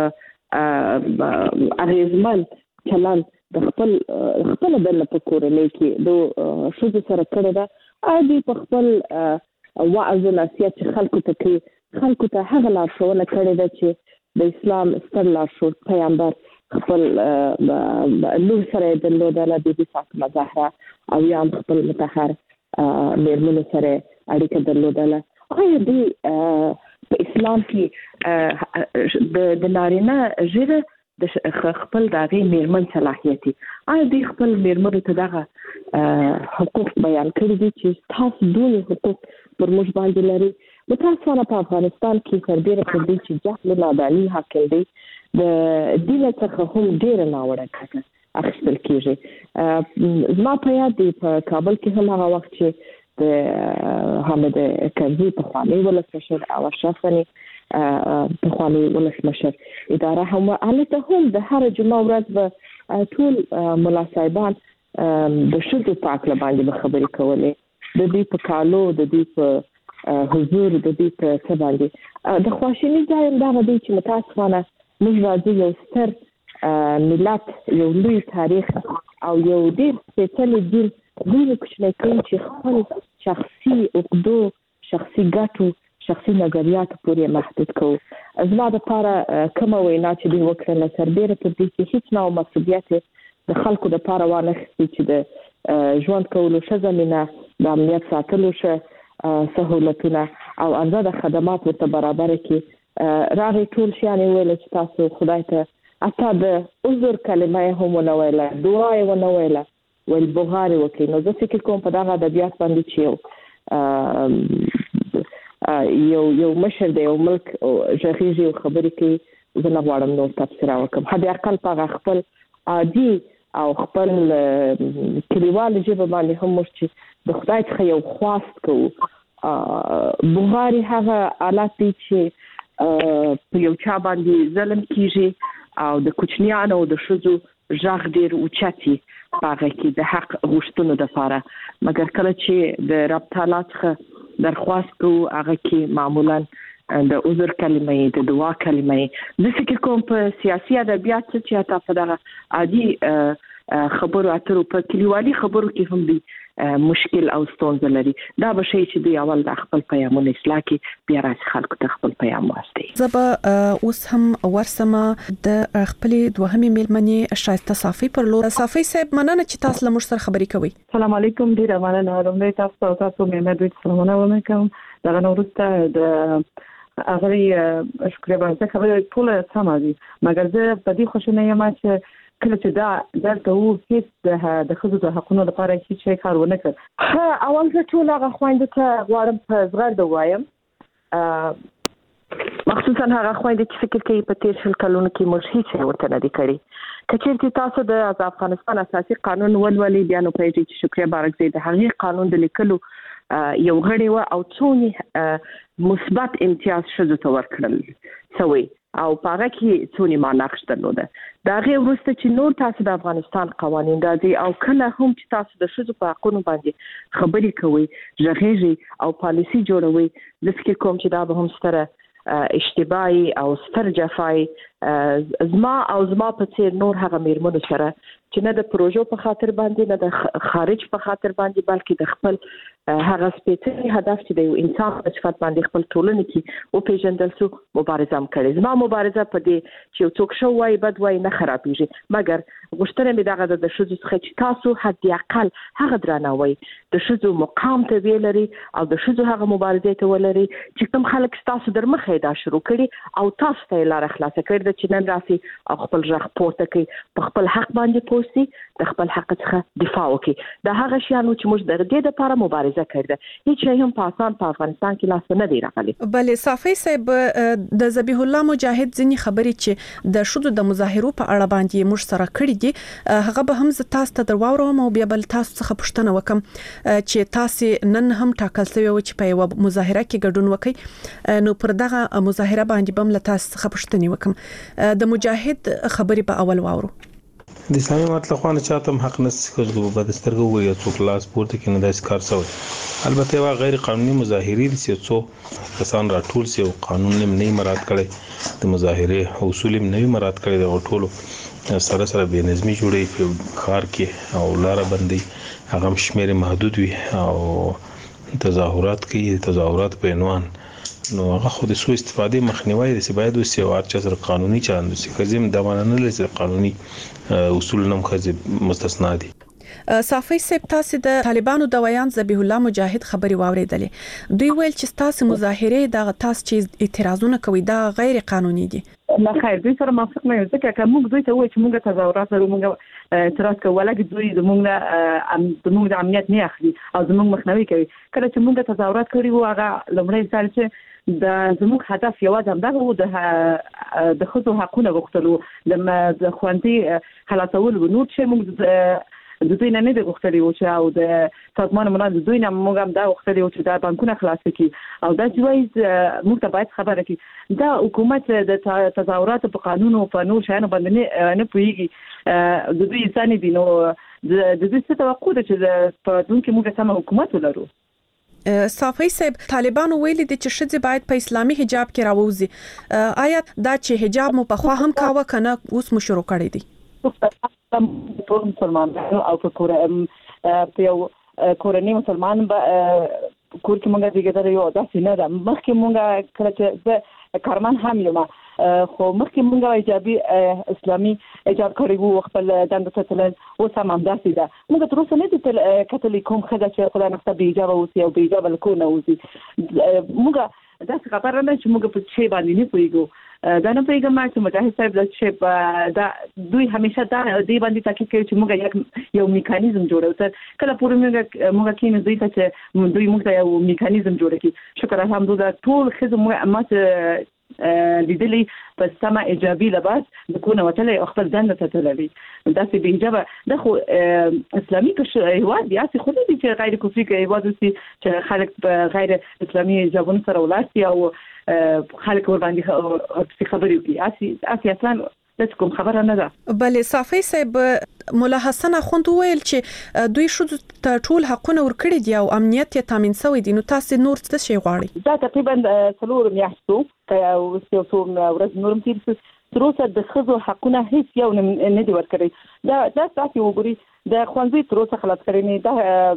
[SPEAKER 5] اغیزمن چلند د خپل دنده په کورنۍ کې د ښځو سره کړې ده، آیا دوی په خپل وعظ او نصیحت چې خلکو ته کوي خلکو ته هغه لارښوونه کړې ده چې د اسلام ستر لارښود پیغمبر خپل لور سره درلودله بیبي فاطمه زهرا او یا هم خپل مطهر میرمنو سره اړیکه درلودله. آیا دوی په اسلام کې د نارینه ژبه د خپل د هغې میرمن صلاحیت دي، آیا دوی خپل میرمنو ته دغه حقوق بیان کړي دي چې تاسو دونې حقوق پر موږ باندې لري؟ متاسفانه په افغانستان کې سربیره پر دې چې جهل و ناداني حاکم دی د دین څخه هم ډېره ناوړه ګټه اخیستل کېږي. زما په یاد دی په کابل کې هم هغه وخت چې د حامد کرزي پخوانی ولسمشر او اشرف غني پخوانی ولسمشر اداره هم هلته هم د هر جمعه ورځ به ټول ملا صاحبان د ښځو په هکله باندې به خبرې کولې، د دوی په کالو د دوی په حضور د دې په څه باندې د خواشیني ځای هم دغه دی چې متاسفانه موږ راځو یو ستر ملت یو لوی تاریخ او یو ډېر سپېڅلی دین ډېرې کوچنی کوي چې خپل شخصي عقدو شخصي ګټو شخصي نظریاتو پورې محدود کوو. زما دپاره کومه وینا چې دوی وکړله سربیره پر دې چې هېڅ نوع مسؤلیت د خلکو د پاره وانه چې د ژوند کولو شزمینه د امنیت ساتلو سهولتونه او ارزاده خدمات ورته برابر کړي راغی ټول شیان ویل چې تاسو خدای ته اته د عذر کلمه هم نه ویله دعا یې نه ویله ول بغاري وکړي نو زه فکر کوم په دغه ادبیات باندې چې یو مشر د یو ملک ژغېږي او خبرې کوي زه نه غواړم نور تفسیر وکړم حد اقل په خپل عادي او خپل کلیوال ژبه باندې هم موږ چې د خدای څخه یو خواست کوو بغاري هغه حالت دی چې په یو چا باندې ظلم کیږي او د کوچنیانو او د ښځو ژغ ډېر اوچتي هغه کې د حق غوښتنو لپاره مګر کله چې د رب تعالی څخه درخواست کوو هغه کې معمولا د عذر کلمه د دعا کلمه د فکر کوم په سیاسي ادبیات چې تاسو دغه عادي خبرو اترو په کلیوالي خبرو کې هم دي مشکل او ستونزه لري دا به شي چې د اول د خپل پیغامونه اصلاح کې بیا راځي خلکو ته خپل پیغام واستي
[SPEAKER 10] زب اوس هم ورسمه د خپل دوهمې میلمنې شایسته صافي پر لور صافي صاحب مننه چې تاسو له موږ سره خبرې کوي
[SPEAKER 14] السلام علیکم ډیر مننه لومړی تاسو مې دوی سلامونه وکم دا نورسته د اغری شکر به زه خبرې ټول سم دي مګر زه په دې خوشاله یم چې کله چې دا دلته وو هیڅ د خزو د حقونو لپاره هیڅ شي کار ونه کړ
[SPEAKER 5] اول زه ټول هغه خويندو ته غواړم په زغرد وایم مخصوصا هغه خويندې چې فکر کوي په تیر شل کلونو کې موږ هیڅ ورته نه دي کړی کچېرته تاسو د افغانستان اساسي قانون ولولي بیا نو پېږي چې شکریا بارکزی د هغې قانون د لیکلو یو غړی و او څونی مثبت امتیاز شوه ته ورکړل سوي او پاره کې څونی ماناقش درلوده دا غي ورسته چې نور تاسو د افغانستان قوانين راځي او کله هم چې تاسو د شذو په حقوقو باندې خبرې کوي ژغېږي او پالیسي جوړوي د فکر کوم چې دا به هم ستره اشتباهي او ستر جفای زما په څیر نور هغه میرمنو سره چې نه د پروژو په خاطر باندې نه د خارج په خاطر باندې بلکې د خپل هغه سپیڅلي هدف چې د یو انسان په صفت باندې خپل ټولنه کې او پیژندل سو مبارزه هم کړې زما مبارزه په دې چې څوک شو وای بد وای نه خرابېږي مګر غوښتنه مې دغه د شذو څخه چې تاسو حد اقل هغه درناوي د شذو مقام ته ویلري او د شذو هغه مبارزه ته ولري چې کوم خلک تاسو درمخې دا شروع کړي او تاسو ته لار خلاص کړی چې نن راسي او خپل ژغ پورته کوي په خپل حق باندې پوسي د خپل حق څخه دفاع وکړي دا هغه شیانو چې موږ د دې لپاره مبارزه کړده هیڅ شی هم په افغانستان کې لاس نه دی راغلی
[SPEAKER 10] بلې صافي صاحب د ذبیح الله مجاهد ځنی خبرې چې د شذو د مظاهرو په اړه باندې موږ سره کړی دي هغه به هم تاسو ته درواورم او بیا بل تاسو څخه پوښتنه وکم چې تاسو نن هم ټاکل شوی و چې په یو مظاهره کې ګډون وکړي نو پر دغه مظاهره باندې بم له تاسو څخه پوښتنه وکم د مجاهد خبرې په اول واورو
[SPEAKER 8] د اسلامي مطلق خوانه چاته هم حق نشي کړو په دسترګو وي څوک لاس پورته کینې داس کار سوی البته وا غیر قانوني مظاهرې دي چې څو کسان راټول سي او قانون نه مراد کړي د مظاهره اصول نه مراد کړي د ټولو سره به نظمی جوړي په خار کې او لار بندي هغه شمیر محدود وي او تظاهرات په عنوان نو هغه خو د سو استفاده مخنیوي د سباید او سیوار چې سره قانوني چاند سي کزم د ماننه لري قانوني اصول نم خځه مستثنا دي
[SPEAKER 10] صافي صاحب تاسو د طالبانو د ویان ذبیح الله مجاهد خبري واوریدلې دوی ویل چې تاسو مظاهره د تاسو چې اعتراضونه کوي دا غیر قانوني دي
[SPEAKER 14] لا خیر دوی سره موافق نه یو ځکه چې موږ دوی ته وایو چې موږ تظاهرات لرو موږ اعتراض کوو ولکه دوی زموږ د امنیت نه اخلي او زموږ مخنیوي کوي کله چې موږ تظاهرات کړی وو هغه لمړی ځل چې د زموږ هدف یوازې همدغه وو د خصوصي حقوقو غوښتلو د خوندي خلاصول و نور چې موږ د دوی نه د غوښتلو چې او د سازمان ملل دوی نه موږ هم دا غوښتلو چې د بانکونو خلاص کړي او دا جوایز موږ ته باید خبره کړي دا حکومت د تظاهرات په قانون او په نور شیانو باندې نه پوهیږي د دوی ځان دي نو د دوی څه توقع ده چې په دون کې موږ سم حکومت ولرو
[SPEAKER 10] صافي صاحب طالبانو ویلي دي چې شذ باید په اسلامي حجاب کې راووزي آیا دا چې حجاب مو په خوا هم کاوه کنه اوس مو شروع کړی دي
[SPEAKER 14] ټول مسلمانانو او په یو کورنۍ مسلمان کور کې مونږ دیګدار یو داسې نه ده مخکې مونږ کله چې کارمن هم یم خو مخکې موږ ایجابي اسلامي ایجاب کړی وو خپل دند ته تلل او سم همداسې ده. موږ تر اوسه نه دي کتلې کوم خدای چې خدای نفسه به ایجاب اوسي او به ایجاب لکونه اوسي. موږ دا څه خبره نه چې موږ په شی باندې نه پوهیږو. دا نه پیغام چې مجاهد صاحب د چې دا دوی همیشه دا دی باندې تاکید کوي چې موږ یو میکانیزم جوړو تر کله پورې موږ کینې دوی ته چې دوی موږ یو میکانیزم جوړ کړي. شکر الحمدلله ټول خدمت ماته لیدلی په سما ایجابي لباس د کونه وتلې خپل دند ته تللی. دا چې به ایجاب د خو اسلامي هیواد بیا چې خو دې چې غیر کفري کې هیواد وسی چې خلک غیر اسلامي ایجابون سره ولاسي او خلک ور باندې خبرې کوي. اسی اصلا د کوم خبره نه ده.
[SPEAKER 10] بلې صافي صاحب مولا حسن اخوند ویل چې دوی شو ته ټول حقونه ورکړي دي او امنیت یې تامین شوی دی. نو تاسو نور څه شي غواړي؟
[SPEAKER 14] دا تقریبا 3 میاشتو او څو ورځې نورم تیر شو. تر اوسه د خزو حقونه هیڅ یو نه دی ورکړي. دا تاسو وګورئ د خوانځي تر اوسه خلاص کړی نه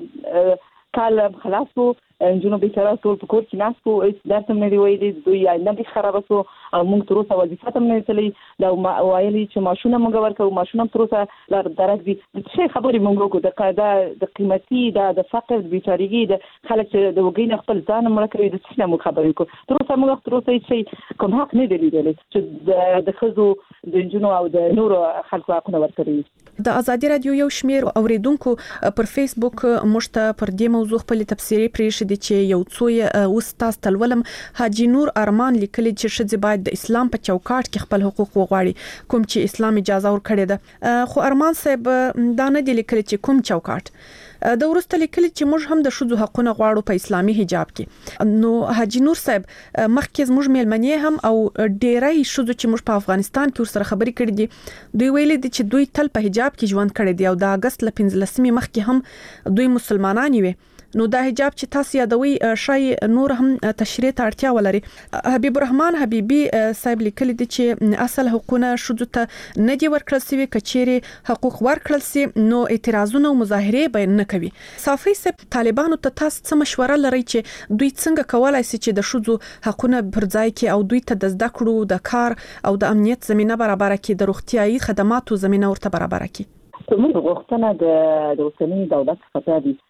[SPEAKER 14] دا کال خلاص وو. جنو بیچاره ټول په کور کې ناس وو. درته مې ویلي دوی نه به خراب شو او موږ تر اوسه وظیفه تم نه تللی. دا وایي چې ماشونه موږ ورکو ماشونه تر اوسه لار درک دي. څه خبرې موږ کو د قاعده د قیمتي د فقر د بیچارهګي د خلک چې د وګین خپل ځان مړ کوي د څه موږ خبرې کو. تر اوسه چې کوم حق نه دی لیدلی چې د خزو د جنو او د نورو خلکو حقونه ورکړي.
[SPEAKER 10] د ازادي رادیو یو شمیر اوریدونکو پر فیسبوک مشته پر دې موضوع خپل تفسیری پریښ دي چې یو څو استاد تلولم حاجی نور ارمان لیکلي چې شذ باید د اسلام په چوکاټ کې خپل حقوق وغواړي کوم چې اسلام اجازه ورکړي ده. خو ارمان صاحب دا نه دی لیکلي چې کوم چوکاټ. د ورسته لیکلي چې موږ هم د شذو حقونه غواړو په اسلامي حجاب کې. نو حاجی نور صاحب مخکې موږ ملمنې هم او ډیرای شذو چې موږ په افغانستان کې ورسره خبرې کړې دي دوی ویلي دي چې دوی تل په حجاب کې ژوند کړی دی او د اگست ل 15 مخکې هم دوی مسلمانان وي. نو دا حجاب چې تاسو یادوي شای نور هم تشریح ته اړتیا ولري. حبیب الرحمن حبیبي صاحب لیکلي دي چې اصل حقوقونه شذو ته نه دي ورکړل شوی. کچېری حقوق ورکړل شي نو اعتراضونه او مظاهره به نه کوي. صافي صاحب طالبانو ته تاسو څه مشوره لري چې دوی څنګه کولای شي چې د شذو حقونه پر ځای کې او دوی ته د زده کړو د کار او د امنیت زمينه برابر کړي د روغتيایي خدماتو زمينه ورته برابر کړي؟
[SPEAKER 14] موږ غوښتنه د اوسنۍ دولت څخه دي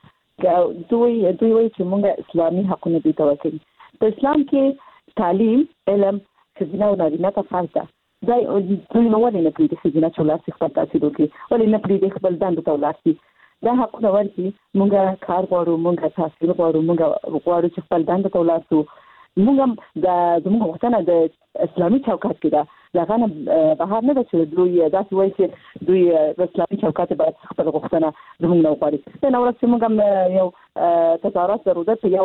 [SPEAKER 14] دوی وایي چې موږ اسلامي حقونه دي توکل. په اسلام کې تعلیم علم خزینه او نارینه ته فرض ده. دا دوی نو ولې نه پریږدي خزینه چې ولر خپل تاسو دوی ولې نه پریږدي خپل دند ته ولر. دا حقونه ورکي موږ کار غواړو موږ تحصیل غواړو موږ غواړو چې خپل دند ته ولر شو. موږ د زموږ غوښتنه د اسلامي چوکاټ کې ده. دا غنه بهر نه ده چې دوی داسې وایي چې دوی د اسلامي چوکاټ باید خپل غوښتنه زموږ نه وغواړي. نو ورته موږ یو تظاهرات ضرورت یو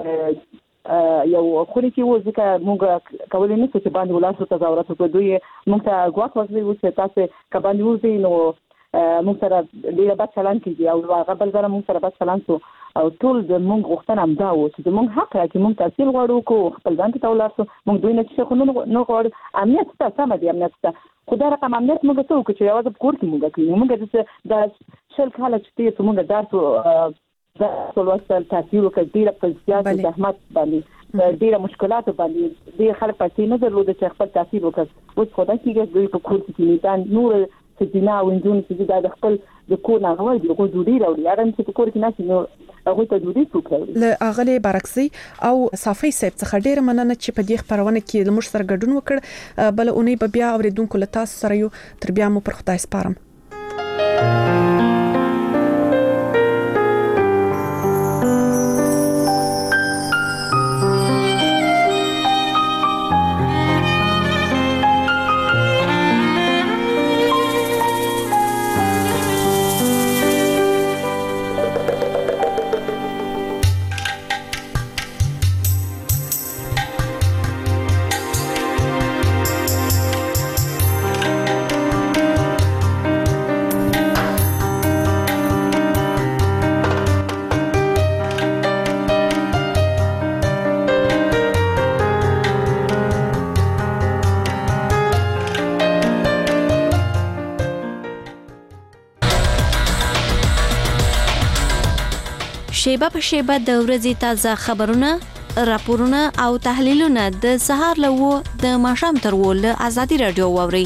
[SPEAKER 14] خوري کې و ځکه موږ کولای نه چې باندې ولاسو تظاهرات وکړو. دوی موږ ته غواړي ورته چې تاسو کباندې وځي نو موږ سره ډیر بد چلان کیږي او هغه بل ځای موږ سره بد چلان سو او ټول د موږ غوښتنه هم دا و چې موږ حق راکې موږ تحصیل غواړو کو خپل ځان ته ولرسو. موږ دوی نه چې خو نه غواړو امنیت ته سم دی امنیت ته خو دا رقم امنیت موږ څه وکړو چې یوازې په کور کې موږ کوي. موږ د شل کاله چې موږ درس د ټولوسل تحصیل وکړ ډیر په زیات زحمت باندې ډیر مشکلات باندې ډیر خلک پاتې نه درلود چې خپل تحصیل وکړ. اوس خدای کېږي دوی په کور کې میدان نور سجنا وینځون چې د خپل د کور نه غوړي د ګوډوري راوړي هغه چې په کور کې ناس نو هغه ته دوی څوکړي.
[SPEAKER 10] له اغلی برکسي او صافي صاحب څخه ډیر مننه چې په دې خبرونه کې موږ سره ګډون وکړ. بل اونۍ به بیا اوریدونکو له تاسو سره یو تر بیا مو پر خدای سپارم.
[SPEAKER 17] شیبه په شیبه د ورځې تازه خبرونه راپورونه او تحلیلونه د سهار له د ماښام تر له ازادي رادیو واوري.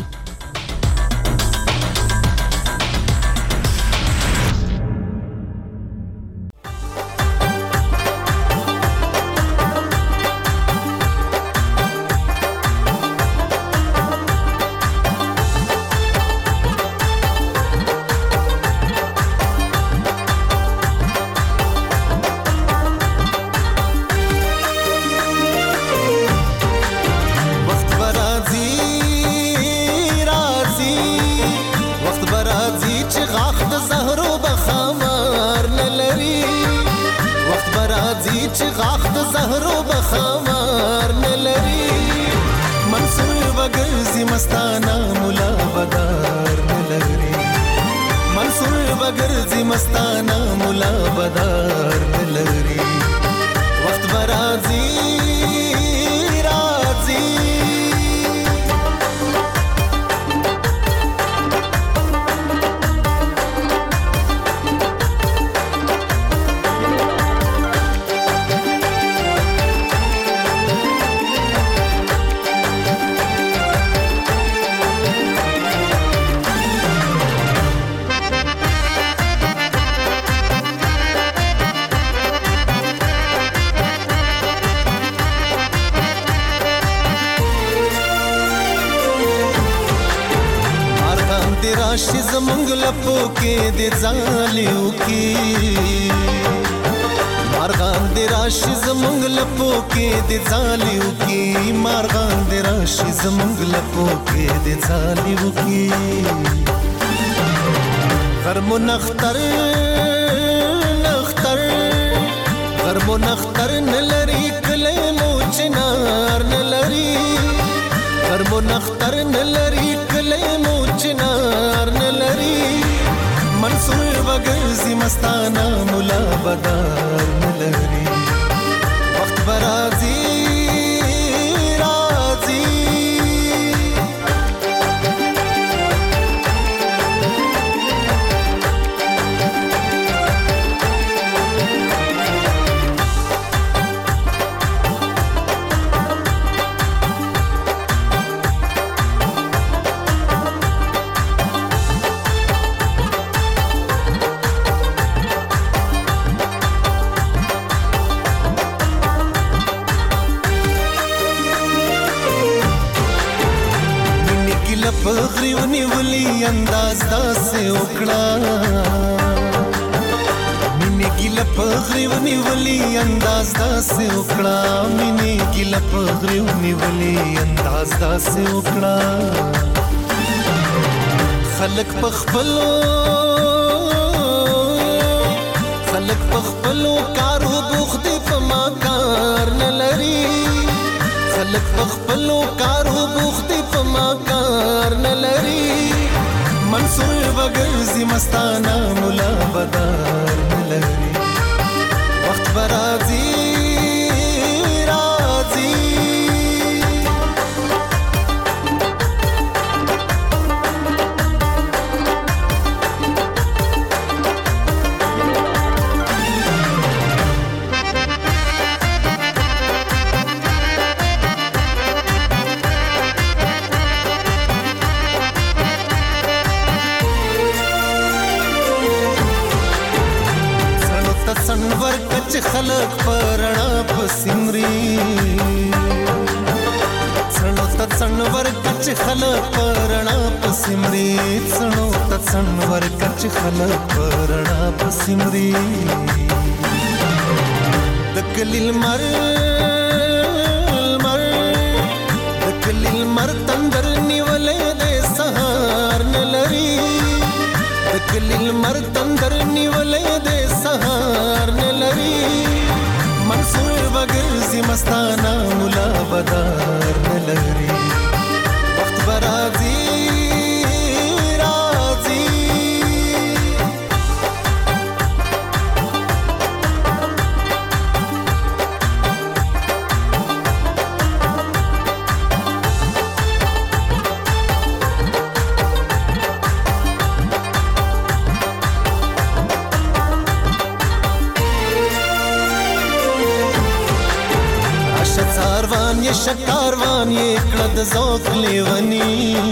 [SPEAKER 15] راشي زمونږ لپو کې د ځالیو کې مارغان د راشي زمونږ لپو کې د ځالیو کې مارغان د راشي زمونږ لپو کې د ځالیو کې غرمو نختر نختر غرمو نختر نلري کله مو چنار نلري غرمو نختر نلري کله مو چنار نلري منصور وګرځي مستانه مولا بدار نلري وخت برازي رازي پغریونی ولی انداز داسې وکړه مینې ګیله پغریونی ولی انداز داسې وکړه مینې ګیله پغریونی ولی انداز داسې وکړه خلک پخپلو کارو بوخت په ما کار نه لري خلک پخپلو کارو بوخت په ما کار نه لري منصور وګرځي مستانه مولا بدار نه لري وخت برازي رازي سنور کچ خلق پرنا پسمري سنو ت سنور کچ خلق پرنا پسمري سنو ت سنور کچ خلق پرنا پسمري دکلیل مر تندر نیولې د سهار نلري دکلیل مر تندر نیولې د سهار نلري منصور وګرځي مستانه مولا بدار نلري وخت برازي رازي یې شکاروان یې کړه د ذوق لیونی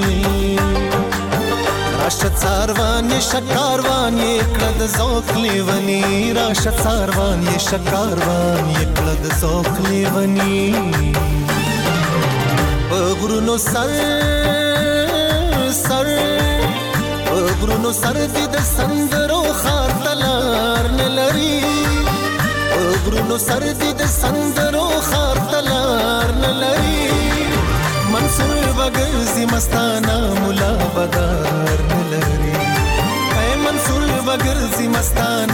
[SPEAKER 15] راشه څاروان یې شکاروان یې کړه د ذوق لیونی راشه څاروان یې شکاروان یې کړه د ذوق لیونی په غرونو سر غرونو سر دې د سندرو خار تلار نه لري غرونو سر دې د سندرو خار تلار نه لري منصور وګرځي مستانه مولا بدار نه لري اے منصور وګرځي مستانه